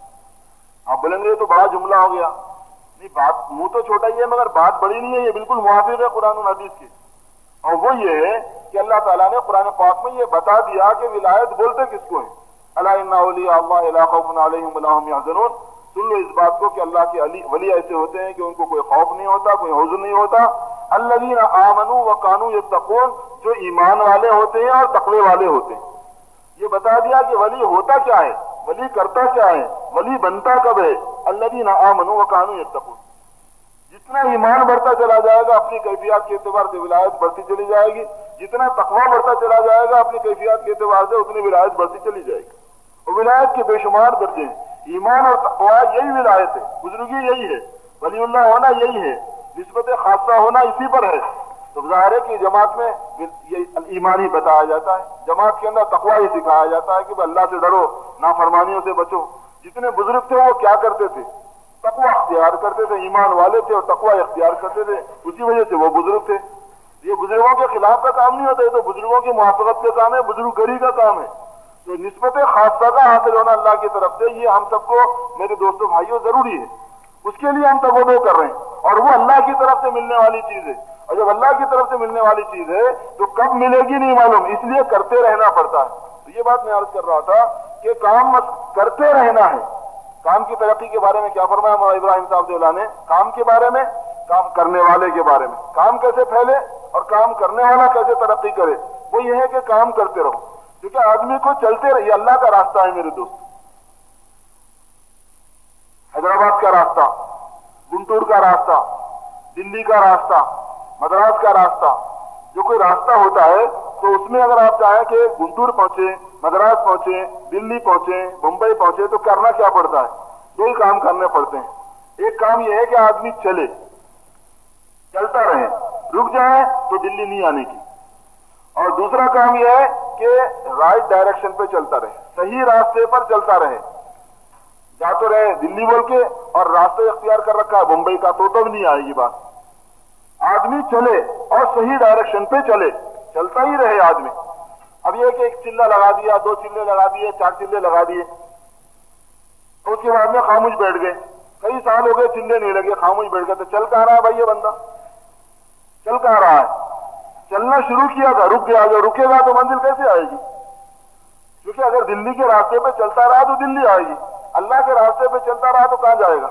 آپ بولیں گے یہ تو بڑا جملہ ہو گیا. نہیں، بات منہ تو چھوٹا ہی ہے مگر بات بڑی نہیں ہے، یہ بالکل موافق ہے قرآن و حدیث کی. اور وہ یہ ہے کہ اللہ تعالیٰ نے قرآن پاک میں یہ بتا دیا کہ ولایت بولتے کس کو ہے. الا ان اولیاء اللہ لا خوف علیہم ولا هم یحزنون. سن لو اس بات کو کہ اللہ کے ولی ایسے ہوتے ہیں کہ ان کو کوئی خوف نہیں ہوتا، کوئی حزن نہیں ہوتا. الذین آمنوا وکانوا یتقون، جو ایمان والے ہوتے ہیں اور تقوی والے ہوتے ہیں. یہ بتا دیا کہ ولی ہوتا کیا ہے، ولی کرتا کیا ہے، ولی بنتا کب ہے. الذین آمنوا وکانوا یتقون. جتنا ایمان بڑھتا چلا جائے گا اپنی کیفیات کے اعتبار سے ولایت بڑھتی چلی جائے گی، جتنا تقویٰ بڑھتا چلا جائے گا اپنی کیفیات کے اعتبار سے اتنی ولایت بڑھتی چلی جائے گی. اور ولایت کے بے شمار درجے ہیں. ایمان اور تقویٰ یہی ولایت ہے، بزرگی یہی ہے، ولی اللہ ہونا یہی ہے، نسبت خاصہ ہونا اسی پر ہے. تو ظاہر ہے کہ جماعت میں یہ ایمان ہی بتایا جاتا ہے، جماعت کے اندر تقویٰ ہی سکھایا جاتا ہے کہ اللہ سے ڈرو، نافرمانیوں سے بچو. جتنے بزرگ تھے وہ کیا کرتے تھے؟ تقویٰ اختیار کرتے تھے، ایمان والے تھے اور تقویٰ اختیار کرتے تھے، اسی وجہ سے وہ بزرگ تھے. یہ بزرگوں کے خلاف کا کام نہیں ہوتا، یہ تو بزرگوں کی موافقت کا کام ہے، بزرگ گری کا کام ہے. تو نسبت خاصہ کا حاصل ہونا اللہ کی طرف سے یہ ہم سب کو میرے دوستوں بھائیوں ضروری ہے. اس کے لیے ہم تبادل کر رہے ہیں اور وہ اللہ کی طرف سے ملنے والی چیز ہے. اور جب اللہ کی طرف سے ملنے والی چیز ہے تو کب ملے گی نہیں معلوم، اس لیے کرتے رہنا پڑتا ہے. تو یہ بات میں عرض کر رہا تھا کہ کام کرتے رہنا ہے. کام کی ترقی کے بارے میں کیا فرمایا مولانا ابراہیم صاحب دیولا نے؟ کام کے بارے میں، کام کرنے والے کے بارے میں. کام کیسے پھیلے اور کام کرنے والا کیسے ترقی کرے؟ وہ یہ ہے کہ کام کرتے رہو، کیونکہ آدمی کو چلتے رہیے. اللہ کا راستہ ہے میرے دوست، حیدرآباد کا راستہ، گنٹور کا راستہ، دلی کا راستہ، مدراس کا راستہ. جو کوئی راستہ ہوتا ہے تو اس میں اگر آپ چاہیں کہ گنٹور پہنچے، مدراس پہنچے، دلی پہنچے، بمبئی پہنچے تو کرنا کیا پڑتا ہے؟ دو ہی کام کرنے پڑتے ہیں. ایک کام یہ ہے کہ آدمی چلے، چلتا رہے، رک جائے تو دلی نہیں آنے کی. اور دوسرا کام یہ ہے کہ رائٹ ڈائریکشن پہ چلتا رہے، صحیح راستے پر چلتا رہے. جا تو رہے دلی بول کے اور راستے اختیار کر رکھا ہے بمبئی کا تو نہیں آئے گی بات. آدمی چلے اور صحیح ڈائریکشن پہ چلے، چلتا ہی رہے آدمی. اب یہ کہ ایک چلہ لگا دیا، دو چلے لگا دیے، چار چلے لگا دیے، اس کے بعد میں خاموش بیٹھ گئے. کئی سال ہو گئے چلے نہیں لگے، خاموش بیٹھ گئے. تو چل کہاں رہا ہے بھائی یہ بندہ؟ چل کہاں رہا ہے؟ چلنا شروع کیا تھا، رک گیا. اگر رکے گا تو منزل کیسے آئے گی؟ کیونکہ اگر دلی کے راستے پہ چلتا رہا تو دلی آئے گی، اللہ کے راستے پہ چلتا رہا تو کہاں جائے گا؟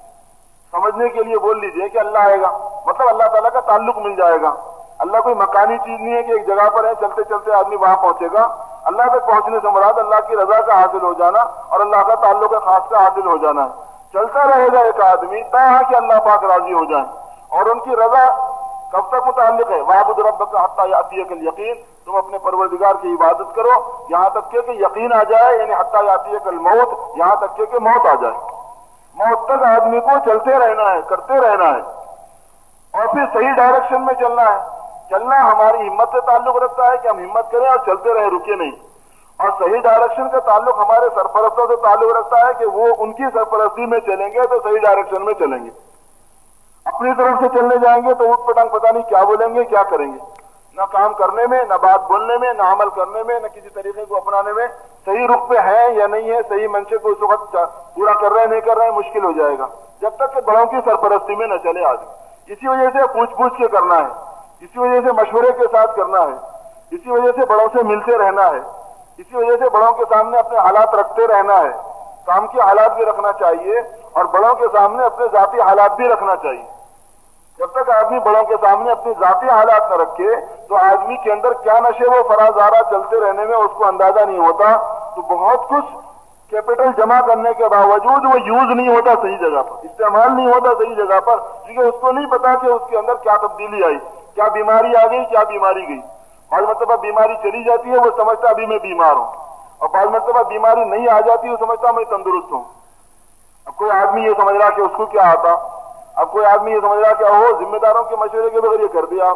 سمجھنے کے لیے بول لیجئے کہ اللہ آئے گا، مطلب اللہ تعالیٰ کا تعلق مل جائے گا. اللہ کوئی مکانی چیز نہیں ہے کہ ایک جگہ پر ہے چلتے چلتے آدمی وہاں پہنچے گا. اللہ تک پہنچنے سے مراد اللہ کی رضا کا حاصل ہو جانا اور اللہ کا تعلق خاص کا حاصل ہو جانا ہے. چلتا رہے گا ایک آدمی تاکہ کہ اللہ پاک راضی ہو جائیں. اور ان کی رضا کب تک متعلق ہے؟ وَاعْبُدْ رَبَّكَ حَتَّىٰ يَأْتِيَكَ الْيَقِينُ. تم اپنے پروردگار کی عبادت کرو یہاں تک کہ یقین آ جائے، یعنی حَتَّىٰ يَأْتِيَكَ الْمَوْتُ، یہاں تک کہ موت آ جائے. موت تک آدمی کو چلتے رہنا ہے، کرتے رہنا ہے. اور پھر صحیح ڈائریکشن میں چلنا ہے. چلنا ہماری ہمت سے تعلق رکھتا ہے کہ ہم ہمت کریں اور چلتے رہیں، رکے نہیں. اور صحیح ڈائریکشن کا تعلق ہمارے سرپرستوں سے تعلق رکھتا ہے کہ وہ ان کی سرپرستی میں چلیں گے تو صحیح ڈائریکشن میں چلیں گے. اپنی طرف سے چلنے جائیں گے تو اٹھ پٹانگ پتہ نہیں کیا بولیں گے، کیا کریں گے. نہ کام کرنے میں، نہ بات بولنے میں، نہ عمل کرنے میں، نہ کسی طریقے کو اپنانے میں صحیح رخ پہ ہے یا نہیں ہے، صحیح منشے کو اس وقت پورا کر رہے نہیں کر رہے، مشکل ہو جائے گا جب تک کہ بڑوں کی سرپرستی میں نہ چلے آدمی. اسی وجہ سے پوچھ کے کرنا ہے، اسی وجہ سے مشورے کے ساتھ کرنا ہے، اسی وجہ سے بڑوں سے ملتے رہنا ہے، اسی وجہ سے بڑوں کے سامنے اپنے حالات رکھتے رہنا ہے. کام کے حالات بھی رکھنا چاہیے اور بڑوں کے سامنے اپنے ذاتی حالات بھی رکھنا چاہیے. جب تک آدمی بڑوں کے سامنے اپنی ذاتی حالات نہ رکھے تو آدمی کے اندر کیا نشے وہ فرازارہ چلتے رہنے میں اس کو اندازہ نہیں ہوتا. تو بہت کچھ کیپٹل جمع کرنے کے باوجود وہ یوز نہیں ہوتا صحیح جگہ پر، استعمال نہیں ہوتا صحیح جگہ پر، کیونکہ اس کو نہیں پتا کہ اس کے اندر کیا تبدیلی آئی، کیا بیماری آ گئی، کیا بیماری گئی. بعض مرتبہ بیماری چلی جاتی ہے وہ سمجھتا ابھی میں بیمار ہوں، اور بعض مرتبہ بیماری نہیں آ جاتی وہ سمجھتا میں تندرست ہوں. اب کوئی آدمی یہ سمجھ رہا کہ اس کو کیا آتا، اب کوئی آدمی یہ سمجھ رہا کہ وہ ذمہ داروں کے مشورے کے بغیر یہ کر دیا.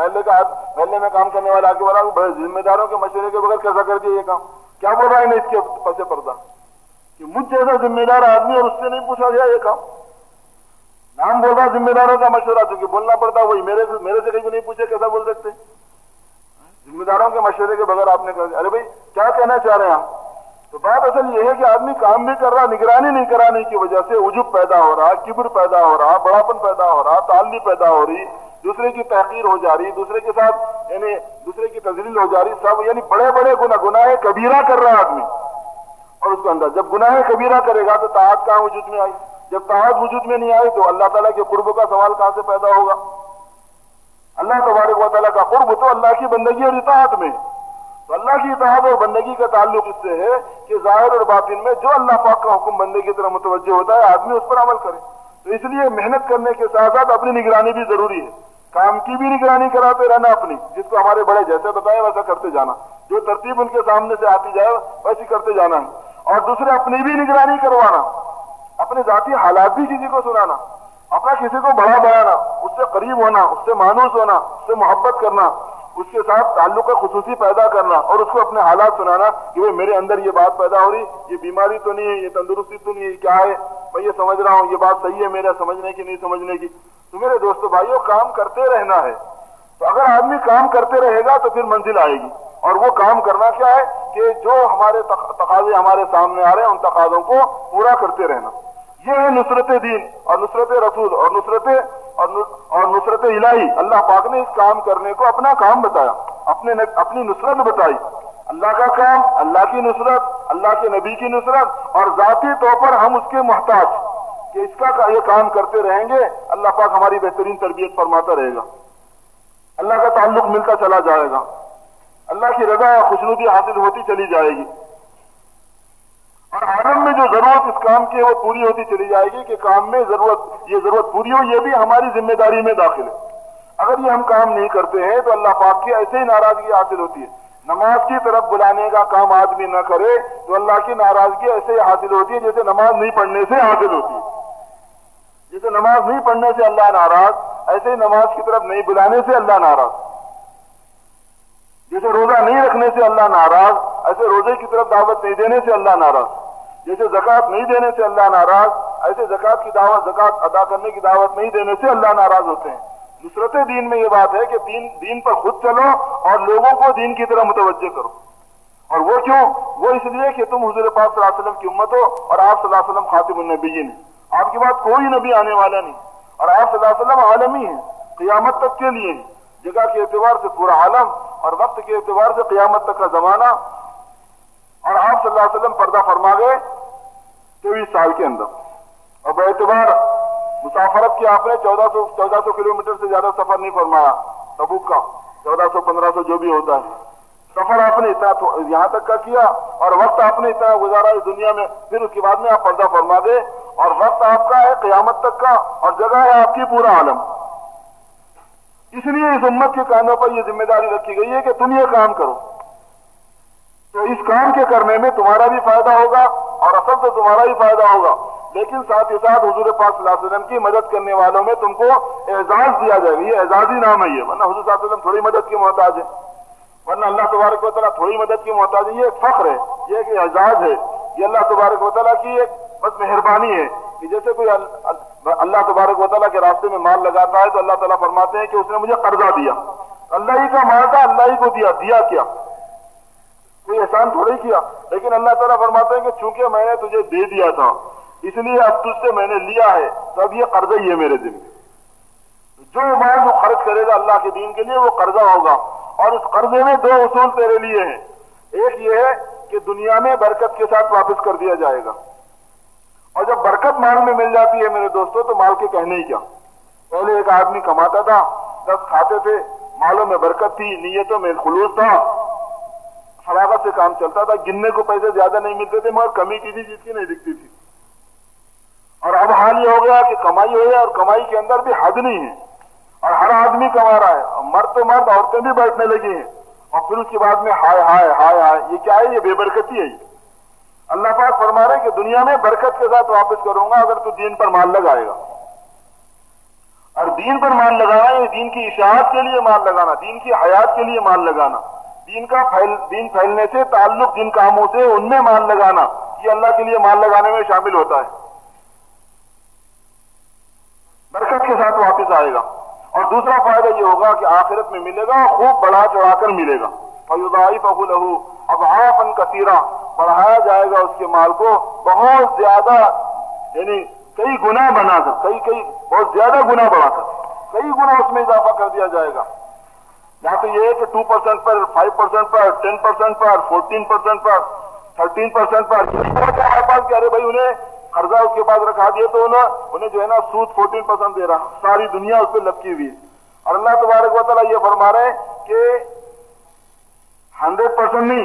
محلے میں کام کرنے والا آ کے بولا ذمہ داروں کے مشورے کے بغیر کیسا کر دیا یہ کام، کیا بول رہا ہے نہیں اس کے پس پردہ کہ مجھ جیسا ذمہ دار آدمی اور اس سے نہیں پوچھا گیا یہ کام. نام بول رہا ذمہ داروں کا مشورہ، چونکہ بولنا پڑتا وہی میرے سے کہیں نہیں پوچھے کیسا بول سکتے. ذمہ داروں کے مشورے کے بغیر آپ نے کہا ارے بھائی کیا کہنا چاہ رہے ہیں آپ؟ تو بات اصل یہ ہے کہ آدمی کام بھی کر رہا، نگرانی نہیں کرانے کی وجہ سے عجب پیدا ہو رہا، کبر پیدا ہو رہا، بڑاپن پیدا ہو رہا، تعلی پیدا ہو رہی، دوسرے کی تحقیر ہو جا رہی، دوسرے کے ساتھ یعنی دوسرے کی تذلیل ہو جا رہی، سب یعنی بڑے بڑے گناہ کبیرہ کر رہا آدمی. اور اس کے اندر جب گناہ کبیرہ کرے گا تو طاعت کہاں وجود میں آئی؟ جب طاعت وجود میں نہیں آئی تو اللہ تعالیٰ کے قرب کا سوال کہاں سے پیدا ہوگا؟ اللہ تبارک و تعالیٰ کا قرب تو اللہ کی بندگی اور اطاعت میں. تو اللہ کی اطاعت اور بندگی کا تعلق اس سے ہے کہ ظاہر اور باطن میں جو اللہ پاک کا حکم بندے کی طرف متوجہ ہوتا ہے آدمی اس پر عمل کرے. تو اس لیے محنت کرنے کے ساتھ ساتھ اپنی نگرانی بھی ضروری ہے. کام کی بھی نگرانی کراتے رہنا اپنی، جس کو ہمارے بڑے جیسے بتایا ویسا کرتے جانا، جو ترتیب ان کے سامنے سے آتی جائے ویسی کرتے جانا ہے. اور دوسرے اپنی بھی نگرانی کروانا، اپنے ذاتی حالات بھی کسی کو سنانا، اپنا کسی کو بڑا بنانا، اس سے قریب ہونا، اس سے مانوس ہونا، اس سے محبت کرنا، اس کے ساتھ تعلق خصوصی پیدا کرنا اور اس کو اپنے حالات سنانا کہ وہ میرے اندر یہ بات پیدا ہو رہی، یہ بیماری تو نہیں ہے، یہ تندرستی تو نہیں ہے، کیا ہے، میں یہ سمجھ رہا ہوں، یہ بات صحیح ہے میرا سمجھنے کی نہیں سمجھنے کی. تو میرے دوستو بھائیو کام کرتے رہنا ہے. تو اگر آدمی کام کرتے رہے گا تو پھر منزل آئے گی. اور وہ کام کرنا کیا ہے کہ جو ہمارے تقاضے ہمارے سامنے آ رہے ہیں ان تقاضوں کو پورا کرتے رہنا. یہ ہے نصرت دین اور نصرت رسول اور نصرت الہی. اللہ پاک نے اس کام کرنے کو اپنا کام بتایا، اپنی نصرت بتائی. اللہ کا کام، اللہ کی نصرت، اللہ کے نبی کی نصرت، اور ذاتی طور پر ہم اس کے محتاج کہ اس کا یہ کام کرتے رہیں گے اللہ پاک ہماری بہترین تربیت فرماتا رہے گا، اللہ کا تعلق ملتا چلا جائے گا، اللہ کی رضا اور خوشنودی حاصل ہوتی چلی جائے گی، اور عالم میں جو ضرورت اس کام کی ہے وہ پوری ہوتی چلی جائے گی کہ کام میں یہ ضرورت پوری ہو. یہ بھی ہماری ذمہ داری میں داخل ہے. اگر یہ ہم کام نہیں کرتے ہیں تو اللہ پاک کی ایسے ہی ناراضگی حاصل ہوتی ہے. نماز کی طرف بلانے کا کام آدمی نہ کرے تو اللہ کی ناراضگی ایسے ہی حاصل ہوتی ہے جیسے نماز نہیں پڑھنے سے حاصل ہوتی ہے. جیسے نماز نہیں پڑھنے سے اللہ ناراض، ایسے ہی نماز کی طرف نہیں بلانے سے اللہ ناراض. جیسے روزہ نہیں رکھنے سے اللہ ناراض، ایسے روزے کی طرف دعوت نہیں دینے سے اللہ ناراض. جیسے زکوٰۃ نہیں دینے سے اللہ ناراض، ایسے زکوٰۃ ادا کرنے کی دعوت نہیں دینے سے اللہ ناراض ہوتے ہیں. نصرت دین میں یہ بات ہے کہ دین پر خود چلو اور لوگوں کو دین کی طرف متوجہ کرو. اور وہ کیوں؟ وہ اس لیے کہ تم حضور پاک صلی اللہ علیہ وسلم کی امت ہو اور آپ صلی اللہ علیہ وسلم خاتم النبیین ہیں. آپ کے بعد کوئی نبی آنے والا نہیں، اور آپ صلی اللہ علیہ وسلم عالمی ہیں، قیامت تک کے لیے ہیں. جگہ کے اعتبار سے پورا عالم اور وقت کے اعتبار سے قیامت تک کا زمانہ. اور آپ صلی اللہ علیہ وسلم پردہ فرما گئے 23 سال کے اندر. اور بے اعتبار مسافرت کی آپ نے 1400 کلومیٹر سے زیادہ سفر نہیں فرمایا. تبوک کا 1400-1500 جو بھی ہوتا ہے سفر آپ نے اتنا یہاں تک کا کیا، اور وقت آپ نے اتنا گزارا اس دنیا میں. پھر اس کے بعد میں آپ پردہ فرما گئے، اور وقت آپ کا ہے قیامت تک کا، اور جگہ ہے آپ کی پورا عالم. اس لیے اس امت کے کانوں پر یہ ذمہ داری رکھی گئی ہے کہ تم یہ کام کرو. تو اس کام کے کرنے میں تمہارا بھی فائدہ ہوگا، اور اصل تو تمہارا ہی فائدہ ہوگا، لیکن ساتھ ہی ساتھ حضور پاک صلی اللہ علیہ وسلم کی مدد کرنے والوں میں تم کو اعزاز دیا جائے گا. یہ اعزازی نام ہے. یہ ورنہ حضور صلی اللہ علیہ وسلم تھوڑی مدد کی محتاج ہے، ورنہ اللہ تبارک و تعالیٰ تھوڑی مدد کی محتاج ہے. یہ ایک فخر ہے، یہ ایک اعزاز ہے، یہ اللہ تبارک و تعالیٰ کی ایک بس مہربانی ہے کہ جیسے کوئی اللہ تبارک و تعالیٰ کے راستے میں مال لگاتا ہے تو اللہ تعالیٰ فرماتے ہیں کہ اس نے مجھے قرضہ دیا. اللہ ہی کا مال تھا، اللہ ہی کو دیا کیا؟ کوئی احسان تھوڑی کیا. لیکن اللہ تعالیٰ فرماتے ہیں کہ چونکہ میں نے تجھے دے دیا تھا اس لیے اب تجھ سے میں نے لیا ہے، تو اب یہ قرضہ ہی ہے میرے ذمہ. جو مال جو خرچ کرے گا اللہ کے دین کے لیے وہ قرضہ ہوگا. اور اس قرضے میں 2 اصول تیرے لیے ہیں. ایک یہ ہے کہ دنیا میں برکت کے ساتھ واپس کر دیا جائے گا. اور جب برکت مال میں مل جاتی ہے میرے دوستوں تو مال کے کہنے ہی کیا. پہلے ایک آدمی کماتا تھا، 10 کھاتے تھے، مالوں میں برکت تھی، نیتوں میں خلوص تھا، فراغت سے کام چلتا تھا، گننے کو پیسے زیادہ نہیں ملتے تھے مگر کمی کی تھی جس کی نہیں دکھتی تھی. اور اب حال یہ ہو گیا کہ کمائی ہو ہے اور کمائی کے اندر بھی حد نہیں ہے، اور ہر آدمی کما رہا ہے، مرد تو مرد، عورتیں بھی بیٹھنے لگی ہیں. اور پھر اس کے بعد میں ہائے ہائے ہائے ہائے، یہ کیا ہے؟ یہ بے برکتی ہے. اللہ پاک فرما رہے ہیں کہ دنیا میں برکت کے ساتھ واپس کروں گا اگر تو دین پر مال لگائے گا. اور دین پر مال لگانا یہ دین کی اشاعت کے لیے مال لگانا، دین کی حیات کے لیے مال لگانا، دین پھیلنے سے تعلق جن کاموں سے ان میں مال لگانا، یہ اللہ کے لیے مال لگانے میں شامل ہوتا ہے. برکت کے ساتھ واپس آئے گا. اور دوسرا فائدہ یہ ہوگا کہ آخرت میں ملے گا، خوب بڑھا چڑھا کر ملے گا. فَيُضَاعِفَهُ لَهُ أَضْعَافًا كَثِيرًا، بڑھایا جائے گا اس کے مال کو بہت زیادہ، یعنی کئی گنا بنا کر، کئی بہت زیادہ گنا بڑھا کر کئی گنا اس میں اضافہ کر دیا جائے گا. یہاں تو یہ ہے کہ 2% پر، 5% پر، 10% پر، 14% پر، 13% پر ہمارے پاس کہ ارے بھائی انہیں قرضہ اس کے بعد رکھا دیا تو انہیں جو ہے نا سود 14% دے رہا، ساری دنیا اس پہ لپکی ہوئی ہے. اور اللہ تبارک و تعالیٰ یہ فرما رہے ہیں کہ 100% नहीं,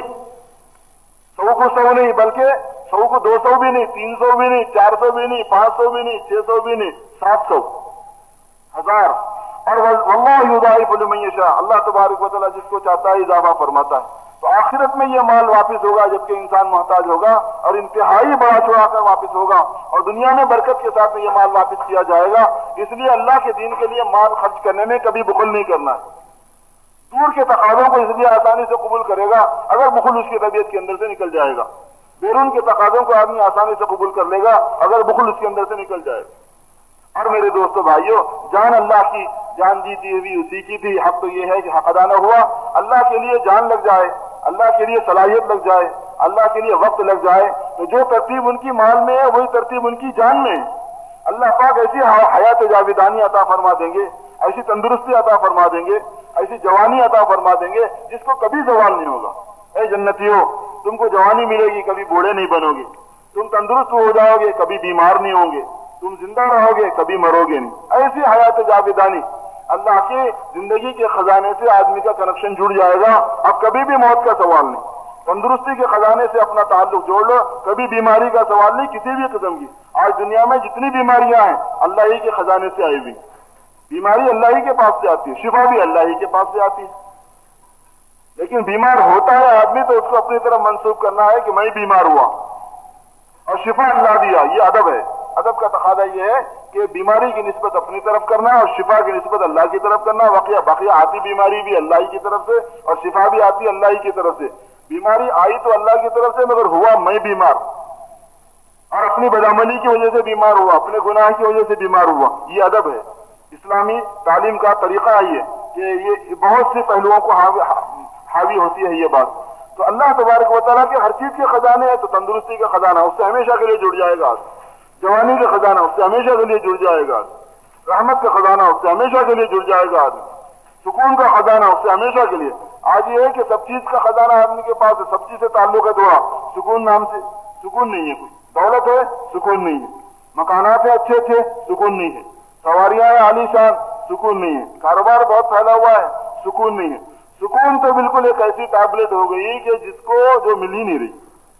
100 को 100 नहीं, बल्कि 100 को 200 भी नहीं, 300 भी नहीं, 400 भी नहीं, 500 भी नहीं, 600 भी नहीं, 700, 1000। और वल्लाहु युदाइफु लिमन यशा, अल्लाह तबारक व तआला जिसको चाहता है इजाफा फरमाता है। तो आखिरत में ये माल वापस होगा जबकि इंसान मोहताज होगा और इंतहाई बड़ा चढ़ाकर वापस होगा, और दुनिया में बरकत के साथ में ये माल वापस किया जाएगा। इसलिए अल्लाह के दीन के लिए माल खर्च करने में कभी बुखल नहीं करना है। दूर के तकाज़ों को इसलिए आसानी से कबूल करेगा अगर बुखल उसकी तबीयत के अंदर से निकल जाएगा। बैरून के तकाज़ों को आदमी आसानी से कबूल कर लेगा अगर बुखल उसके अंदर से निकल जाएगा। और मेरे दोस्तों भाइयों, जान अल्लाह की, जान दी थी भी उसी की थी। हक तो ये है कि हक अदा न हुआ, अल्लाह के लिए जान लग जाए, अल्लाह के लिए सलाहियत लग जाए, अल्लाह के लिए वक्त लग जाए, तो जो तरतीब उनकी माल में है वही तरतीब उनकी जान में है। अल्लाह पाक ऐसी हयात जाविदानी अता फरमा देंगे, ऐसी तंदुरुस्ती अता फरमा देंगे, ऐसी जवानी अता फरमा देंगे जिसको कभी जवाल नहीं होगा। ऐ जन्नतियों, तुमको जवानी मिलेगी, कभी बूढ़े नहीं बनोगे, तुम तंदुरुस्त हो जाओगे, कभी बीमार नहीं होंगे, तुम जिंदा रहोगे, कभी मरोगे नहीं। ऐसी हयात जाविदानी, अल्लाह के जिंदगी के खजाने से आदमी का कनेक्शन जुड़ जाएगा। अब कभी भी मौत का सवाल नहीं, तंदुरुस्ती के खजाने से अपना ताल्लुक जोड़ लो, कभी बीमारी का सवाल नहीं किसी भी किस्म की। आज दुनिया में जितनी बीमारियां हैं अल्लाह ही के खजाने से आई हुई। बीमारी अल्लाह ही के पास से आती है, शिफा भी अल्लाह ही के पास से आती है। लेकिन बीमार होता है आदमी तो उसको अपनी तरफ मंसूब करना है कि मैं बीमार हुआ और शिफा अल्लाह दिया। ये अदब है। अदब का तकादा ये है कि बीमारी की निस्बत अपनी तरफ करना और शिफा की निस्बत अल्लाह की तरफ करना। बाकिया आती बीमारी भी अल्लाह ही की तरफ से और शिफा भी आती अल्लाह ही की तरफ से। बीमारी आई तो अल्लाह की तरफ से, मगर हुआ मैं बीमार और अपनी बदअमली की वजह से बीमार हुआ, अपने गुनाह की वजह से बीमार हुआ। ये अदब है। इस्लामी तालीम का तरीका है ये कि ये बहुत से पहलुओं को हावी होती है ये बात। तो अल्लाह तबारक व तआला के हर चीज के खजाने हैं। तो तंदुरुस्ती का खजाना उससे हमेशा के लिए जुड़ जाएगा, जवानी का खजाना उससे हमेशा के लिए जुड़ जाएगा, रहमत का खजाना उससे हमेशा के लिए जुड़ जाएगा आदमी, सुकून का खजाना उससे हमेशा के लिए। आज ये है कि सब चीज का खजाना आदमी के पास है, सब चीज से ताल्लुक है थोड़ा, सुकून नाम से सुकून नहीं है, कोई दौलत है सुकून नहीं है, मकानात है अच्छे अच्छे सुकून नहीं है, सवारियां है आलीशान सुकून नहीं है, कारोबार बहुत फैला हुआ है सुकून नहीं है। सुकून तो बिल्कुल एक ऐसी टैबलेट हो गई कि जिसको जो मिल ही नहीं रही,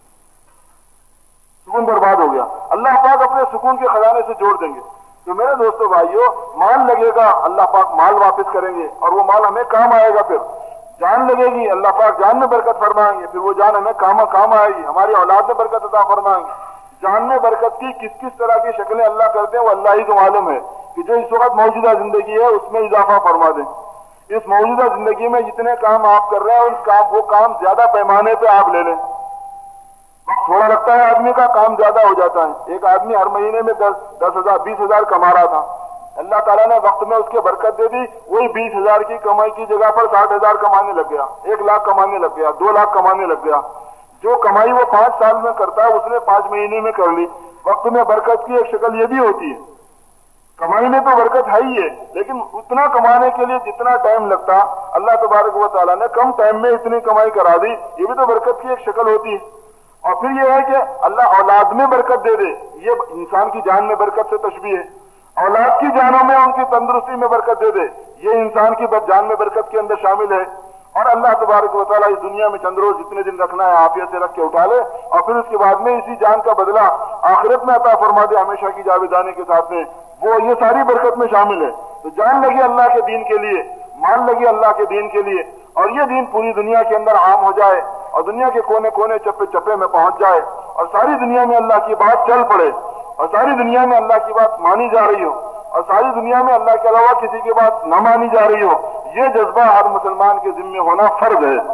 सुकून बर्बाद हो गया। अल्लाह पाक अपने सुकून के खजाने से जोड़ देंगे। तो मेरे दोस्तों भाइयों, माल लगेगा, अल्लाह पाक माल वापस करेंगे और वो माल हमें काम आएगा। फिर जान लगेगी, अल्लाह पाक जान में बरकत फरमाएंगे, फिर वो जान हमें काम आएगी, हमारी औलाद में बरकत अता फरमाएंगे। जान में बरकत की किस किस तरह की शक्लें अल्लाह करते हैं वो अल्लाह ही को मालूम है कि जो इस वक्त मौजूदा जिंदगी है उसमें इजाफा फरमा दें। इस मौजूदा जिंदगी में जितने काम आप कर रहे हैं उस काम वो काम ज्यादा पैमाने पे आप ले लें। थोड़ा लगता है आदमी का, काम ज्यादा हो जाता है। एक आदमी हर महीने में 10,000 20,000 कमा रहा था, अल्लाह ताला ने वक्त में उसके बरकत दे दी, वही 20,000 की कमाई की जगह पर 60,000 कमाने लग गया, 1 लाख कमाने लग गया, 2 लाख कमाने लग गया। जो कमाई वो 5 साल में करता है उसने 5 महीने में कर ली। वक्त में बरकत की एक शक्ल ये भी होती है। कमाई में तो बरकत है ही है, लेकिन उतना कमाने के लिए जितना टाइम लगता अल्लाह तबारक व तआला ने कम टाइम में इतनी कमाई करा दी, ये भी तो बरकत की एक शक्ल होती है। और फिर यह है कि अल्लाह औलाद में बरकत दे दे, ये इंसान की जान में बरकत से तशबीह है। औलाद की जानों में उनकी तंदुरुस्ती में बरकत दे दे, ये इंसान की जान में बरकत के अंदर शामिल है। और अल्लाह तबारक व तआला इस दुनिया में चंद रोज जितने दिन रखना है आफियत से रख के उठा ले, और फिर उसके बाद में इसी जान का बदला आखिरत में अता फरमा दे हमेशा की जावेदानी के साथ में, वो ये सारी बरकत में शामिल है। तो जान लगी अल्लाह के दीन के लिए, मान लगी अल्लाह के दीन के लिए, और ये दीन पूरी दुनिया के अंदर आम हो जाए और दुनिया के कोने कोने चप्पे चप्पे में पहुंच जाए और सारी दुनिया में अल्लाह की बात चल पड़े और सारी दुनिया में अल्लाह की बात मानी जा रही हो और सारी दुनिया में अल्लाह के अलावा किसी की बात न मानी जा रही हो। ये जज्बा हर मुसलमान के जिम्मे होना फर्ज है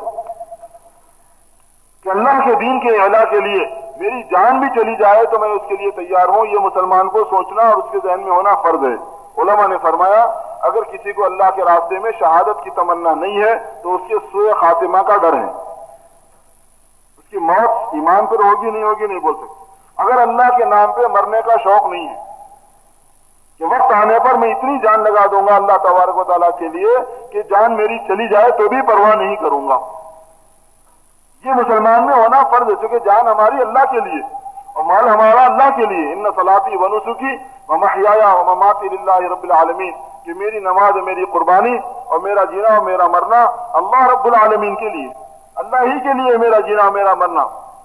कि अल्लाह के दीन के इला के लिए मेरी जान भी चली जाए तो मैं उसके लिए तैयार हूं। ये मुसलमान को सोचना और उसके ज़हन में होना फर्ज है। उलमा ने फरमाया अगर किसी को अल्लाह के रास्ते में शहादत की तमन्ना नहीं है तो उसके सूए खातिमा का डर है, उसकी मौत ईमान पर होगी नहीं होगी नहीं बोल सकते। अगर अल्लाह के नाम पे मरने का शौक नहीं है कि वक्त आने पर मैं इतनी जान लगा दूंगा अल्लाह तबारक व तआला के लिए कि जान मेरी चली जाए तो भी परवाह नहीं करूंगा, ये मुसलमान में होना फर्ज है। क्योंकि जान हमारी अल्लाह के लिए और माल हमारा अल्लाह के लिए। इन्ना सलाती व नुसुकी व महयाया व ममाती लिल्लाहि रब्बिल आलमीन, कि मेरी नमाज मेरी कुर्बानी और मेरा जीना और मेरा मरना अल्लाह रब्बुल आलमीन के लिए, اللہ ہی کے لیے میرا جینا میرا مرنا،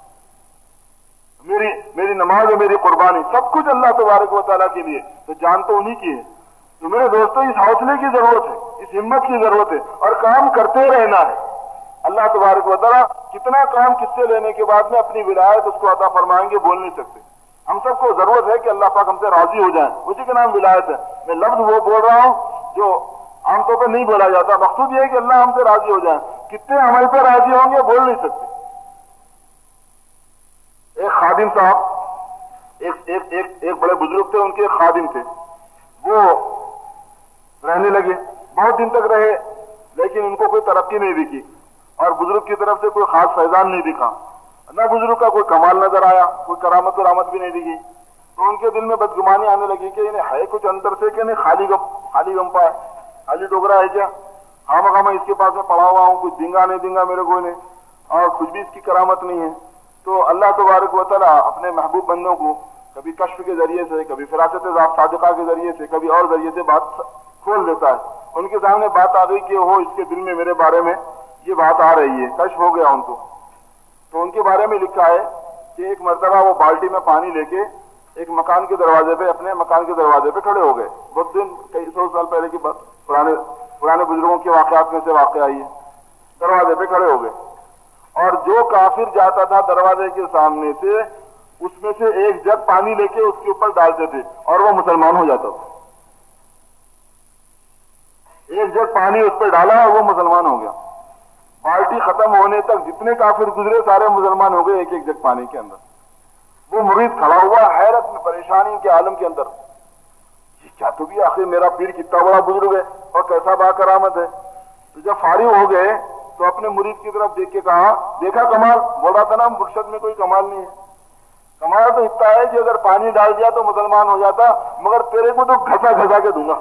میری نماز اور میری قربانی سب کچھ اللہ تبارک و تعالیٰ کے لیے، تو جان تو انہی کی ہے۔ تو میرے دوستو اس حوصلے کی ضرورت ہے، اس ہمت کی ضرورت ہے، اور کام کرتے رہنا ہے۔ اللہ تبارک و تعالیٰ کتنا کام کس سے لینے کے بعد میں اپنی ولایت اس کو عطا فرمائیں گے بول نہیں سکتے۔ ہم سب کو ضرورت ہے کہ اللہ پاک ہم سے راضی ہو جائیں، اسی کا نام ولایت ہے۔ میں لفظ وہ بول رہا ہوں جو عام طور پر نہیں بولا جاتا، مقصود یہ ہے کہ اللہ ہم سے راضی ہو جائیں۔ کتنے عمل پہ راضی ہوں گے بول نہیں سکتے۔ ایک خادم صاحب ایک بڑے بزرگ تھے، ان کے ایک خادم تھے، وہ رہنے لگے، بہت دن تک رہے، لیکن ان کو کوئی ترقی نہیں دکھی اور بزرگ کی طرف سے کوئی خاص فیضان نہیں دکھا، نہ بزرگ کا کوئی کمال نظر آیا، کوئی کرامت و رحمت بھی نہیں دکھی۔ تو ان کے دل میں بدگمانی آنے لگی کہ انہیں ہے کچھ اندر سے کہ نہیں، خالی گمپا ہے، خالی ڈوگرا ہے کیا، خامخواہ میں اس کے پاس میں پڑا ہوا ہوں، کچھ دیں گا نہیں دیں گا میرے کو انہیں، اور کچھ بھی اس کی کرامت نہیں ہے۔ تو اللہ تبارک و تعالیٰ اپنے محبوب بندوں کو کبھی کشف کے ذریعے سے، کبھی فراست صادقہ کے ذریعے سے، کبھی اور ذریعے سے بات کھول دیتا ہے۔ ان کے سامنے بات آ گئی کہ وہ اس کے دل میں میرے بارے میں یہ بات آ رہی ہے، کشف ہو گیا ان کو۔ تو ان کے بارے میں لکھا ہے کہ ایک مرتبہ وہ بالٹی میں پانی لے کے ایک مکان کے دروازے پہ، اپنے مکان کے دروازے پہ کھڑے ہو گئے۔ بہت دن، کئی 100 سال پہلے کی بات، پرانے بزرگوں کے واقعات میں سے واقعہ آئی ہے۔ دروازے پہ کھڑے ہو گئے، اور جو کافر جاتا تھا دروازے کے سامنے سے، اس میں سے ایک جگ پانی لے کے اس کے اوپر ڈالتے تھے اور وہ مسلمان ہو جاتا تھا۔ ایک جگ پانی اس پہ ڈالا اور وہ مسلمان ہو گیا۔ بالٹی ختم ہونے تک جتنے کافر گزرے سارے مسلمان ہو گئے ایک ایک جگ پانی کے اندر۔ وہ مرید کھڑا ہوا حیرت میں، پریشانی کے عالم کے اندر، یہ کیا تو بھی آخر میرا پیر کتنا بڑا بزرگ ہے اور کیسا با کرامت ہے۔ تو جب فارغ ہو گئے تو اپنے مرید کی طرف دیکھ کے کہا، دیکھا کمال، بول رہا تھا نا مرشد میں کوئی کمال نہیں ہے، کمال تو اتنا ہے کہ اگر پانی ڈال دیا تو مسلمان ہو جاتا، مگر تیرے کو تو گھسا گھسا کے دوں گا،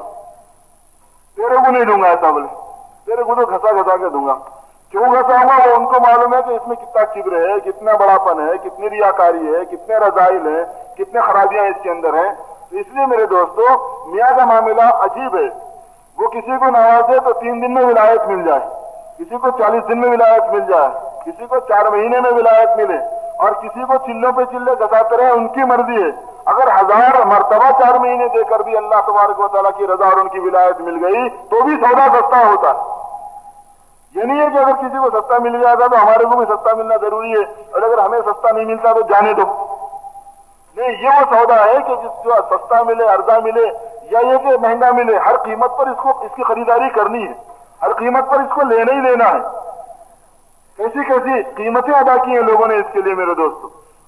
تیرے کو نہیں دوں گا ایسا بولے، تیرے کو تو گھسا گھسا کے دوں گا۔ کیوں گھساؤں گا؟ وہ ان کو معلوم ہے کہ اس میں کتنا کبر ہے، کتنا بڑا پن ہے، کتنی ریاکاری ہے، کتنے رذائل ہیں، کتنے خرابیاں اس کے اندر ہیں۔ تو اس لیے میرے دوستو، میاں کا معاملہ عجیب ہے۔ وہ کسی کو نوازے تو 3 دن میں ولایت مل جائے، کسی کو 40 دن میں ولایت مل جائے، کسی کو 4 مہینے میں ولایت ملے، اور کسی کو چلوں پہ چلے گھساتے رہے، ان کی مرضی ہے۔ اگر 1000 مرتبہ 4 مہینے دے کر بھی اللہ تبارک و تعالیٰ کی رضا اور ان کی ولایت مل گئی تو بھی سودا سستا ہوتا ہے۔ یہ نہیں ہے کہ اگر کسی کو سستا مل گیا تھا تو ہمارے کو بھی سستا ملنا ضروری ہے، اور اگر ہمیں سستا نہیں ملتا تو جانے دو۔ نہیں، یہ وہ سودا ہے کہ جس کو سستا ملے، ارزاں ملے، یا یہ کہ مہنگا ملے، ہر قیمت پر اس کی خریداری کرنی ہے، ہر قیمت پر اس کو لینا ہی لینا ہے۔ کیسی کیسی قیمتیں ادا کی ہیں لوگوں نے اس کے لیے میرے دوستو۔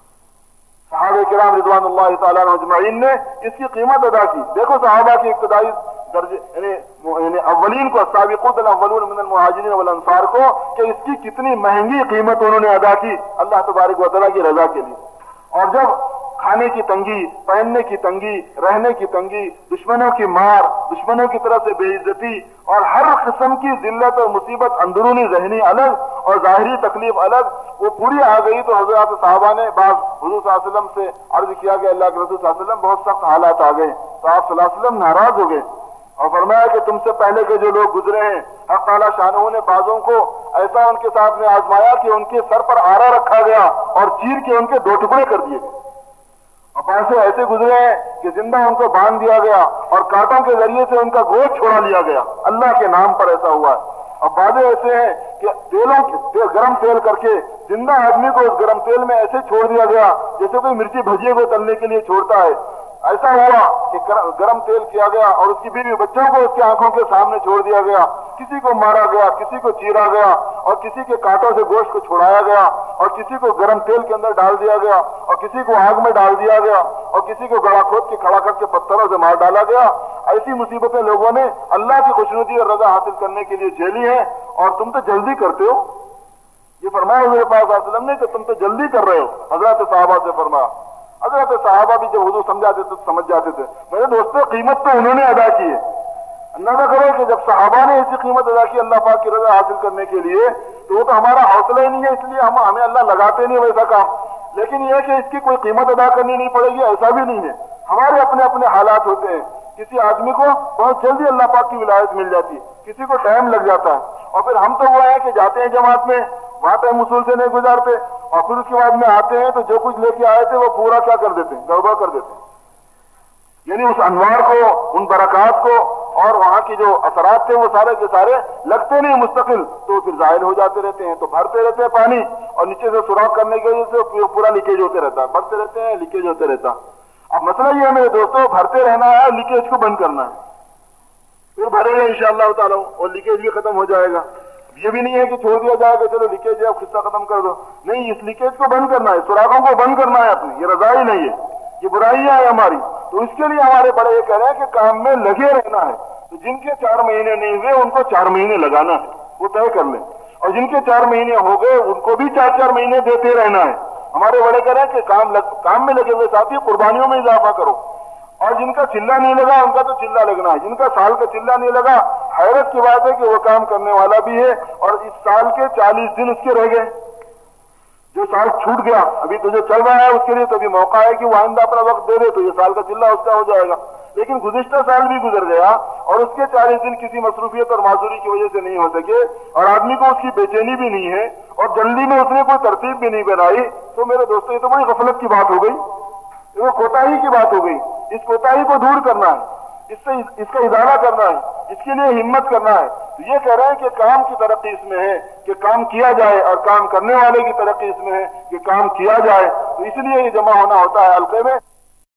صحابہ کرام رضوان اللہ تعالیٰ عنہ اجمعین نے اس کی قیمت ادا کی۔ دیکھو صحابہ کی ابتدائی درجے، یعنی اولین کو، السابقون الاولون من المہاجرین والانصار کو، کہ اس کی کتنی مہنگی قیمت انہوں نے ادا کی اللہ تبارک و تعالیٰ کی رضا کے لیے۔ اور جب کھانے کی تنگی، پہننے کی تنگی، رہنے کی تنگی، دشمنوں کی مار، دشمنوں کی طرف سے بے عزتی، اور ہر قسم کی ذلت اور مصیبت، اندرونی ذہنی الگ اور ظاہری تکلیف الگ، وہ پوری آ گئی، تو حضرات صحابہ نے بعض حضور صلی اللہ علیہ وسلم سے عرض کیا کہ اللہ کے رسول صلی اللہ علیہ وسلم بہت سخت حالات آ گئے۔ تو آپ صلی اللہ علیہ وسلم ناراض ہو گئے اور فرمایا کہ تم سے پہلے کے جو لوگ گزرے ہیں، حق تعالیٰ شانہ نے بعضوں کو ایسا ان کے ساتھ میں آزمایا کہ ان کے سر پر آرا رکھا گیا اور چیر کے ان کے 2 ٹکڑے کر دیے گئے، اور بعض ایسے گزرے ہیں کہ زندہ ان کو باندھ دیا گیا اور کانٹوں کے ذریعے سے ان کا گوشت چھوڑا لیا گیا، اللہ کے نام پر ایسا ہوا ہے۔ اور بعض ایسے ہیں کہ گرم تیل کر کے زندہ آدمی کو اس گرم تیل میں ایسے چھوڑ دیا گیا جیسے کوئی مرچی بھجیے کو تلنے کے لیے چھوڑتا ہے۔ ایسا ہوا کہ گرم تیل کیا گیا اور اس کی بیوی بچوں کو اس کی آنکھوں کے سامنے چھوڑ دیا گیا، کسی کو مارا گیا، کسی کو چیرا گیا، اور کسی کے کانٹوں سے گوشت کو چھڑایا گیا، اور کسی کو گرم تیل کے اندر ڈال دیا گیا، اور کسی کو آگ میں ڈال دیا گیا، اور کسی کو گڑا کھود کے کھڑا کر کے پتھروں سے مار ڈالا گیا۔ ایسی مصیبتیں لوگوں نے اللہ کی خوشنودی اور رضا حاصل کرنے کے لیے جھیلی ہیں، اور تم تو جلدی کرتے ہو۔ یہ فرمایا حضور پاک صلی اللہ علیہ وسلم نے کہ تم تو جلدی کر رہے ہو۔ حضرات صحابہ سے فرمایا، حضرت صحابہ بھی جب حضور سمجھاتے تھے تو سمجھ جاتے تھے۔ میرے دوستوں، قیمت تو انہوں نے ادا کی ہے۔ اندازہ کرو کہ جب صحابہ نے ایسی قیمت ادا کی اللہ پاک کی رضا حاصل کرنے کے لیے، تو وہ تو ہمارا حوصلہ ہی نہیں ہے، اس لیے ہمیں اللہ لگاتے نہیں ویسا کام۔ لیکن یہ کہ اس کی کوئی قیمت ادا کرنی نہیں پڑے گی، ایسا بھی نہیں ہے۔ ہمارے اپنے اپنے حالات ہوتے ہیں۔ کسی آدمی کو بہت جلدی اللہ پاک کی ولایت مل جاتی ہے، کسی کو ٹائم لگ جاتا ہے، اور پھر ہم تو وہ ہیں کہ جاتے ہیں جماعت میں वहां टाइम उसूल से नहीं गुजारते, और फिर उसके बाद में आते हैं तो जो कुछ लेके आए थे वो पूरा क्या कर देते हैं, गड़बड़ कर देते हैं। यानी उस अनवार को, उन बरकत को और वहां के जो असरात थे वो सारे के सारे लगते नहीं मुस्तकिल, तो फिर जाहिर हो जाते रहते हैं। तो भरते रहते हैं पानी और नीचे से सुराख करने की वजह से पूरा लीकेज होते रहता है, भरते रहते हैं लीकेज होते रहता। अब मसला ये है मेरे दोस्तों, भरते रहना है, लीकेज को बंद करना है, फिर भरेगा इंशाअल्लाह ताला और लीकेज भी खत्म हो जाएगा। ये भी नहीं है कि छोड़ दिया जाएगा चलो लीकेज है अब खिस्सा खत्म कर दो, नहीं, इस लीकेज को बंद करना है, सुराखों को बंद करना है अपनी। ये रजाई नहीं है, ये बुराइयां है हमारी। तो इसके लिए हमारे बड़े ये कह रहे हैं कि काम में लगे रहना है। तो जिनके 4 महीने नहीं हुए उनको 4 महीने लगाना है, वो तय कर लें, और जिनके 4 महीने हो गए उनको भी 4-4 महीने देते रहना है। हमारे बड़े कह रहे हैं कि काम में लगे हुए साथी कुर्बानियों में इजाफा करो, और जिनका चिल्ला नहीं लगा उनका तो चिल्ला लगना है, जिनका साल का चिल्ला नहीं लगा, हैरत की बात है कि वो काम करने वाला भी है और इस साल के 40 दिन उसके रह गए। जो साल छूट गया, अभी तो जो चल रहा है उसके लिए तो अभी मौका है कि वो आइंदा अपना वक्त दे दे, तो ये साल का चिल्ला उसका हो जाएगा। लेकिन गुज़िश्ता साल भी गुजर गया और उसके 40 दिन किसी मसरूफियत और माजूरी की वजह से नहीं हो सके, और आदमी को उसकी बेचैनी भी नहीं है और जल्दी में उसने कोई तरतीब भी नहीं बनाई, तो मेरे दोस्तों ये तो बड़ी गफलत की बात हो गई, वो कोताही की बात हो गई। इस कोताही को दूर करना है, इसका इजाला करना है, इसके लिए हिम्मत करना है। तो ये कह रहे हैं कि काम की तरक्की इसमें है कि काम किया जाए, और काम करने वाले की तरक्की इसमें है कि काम किया जाए। तो इसलिए ये जमा होना होता है हल्के में।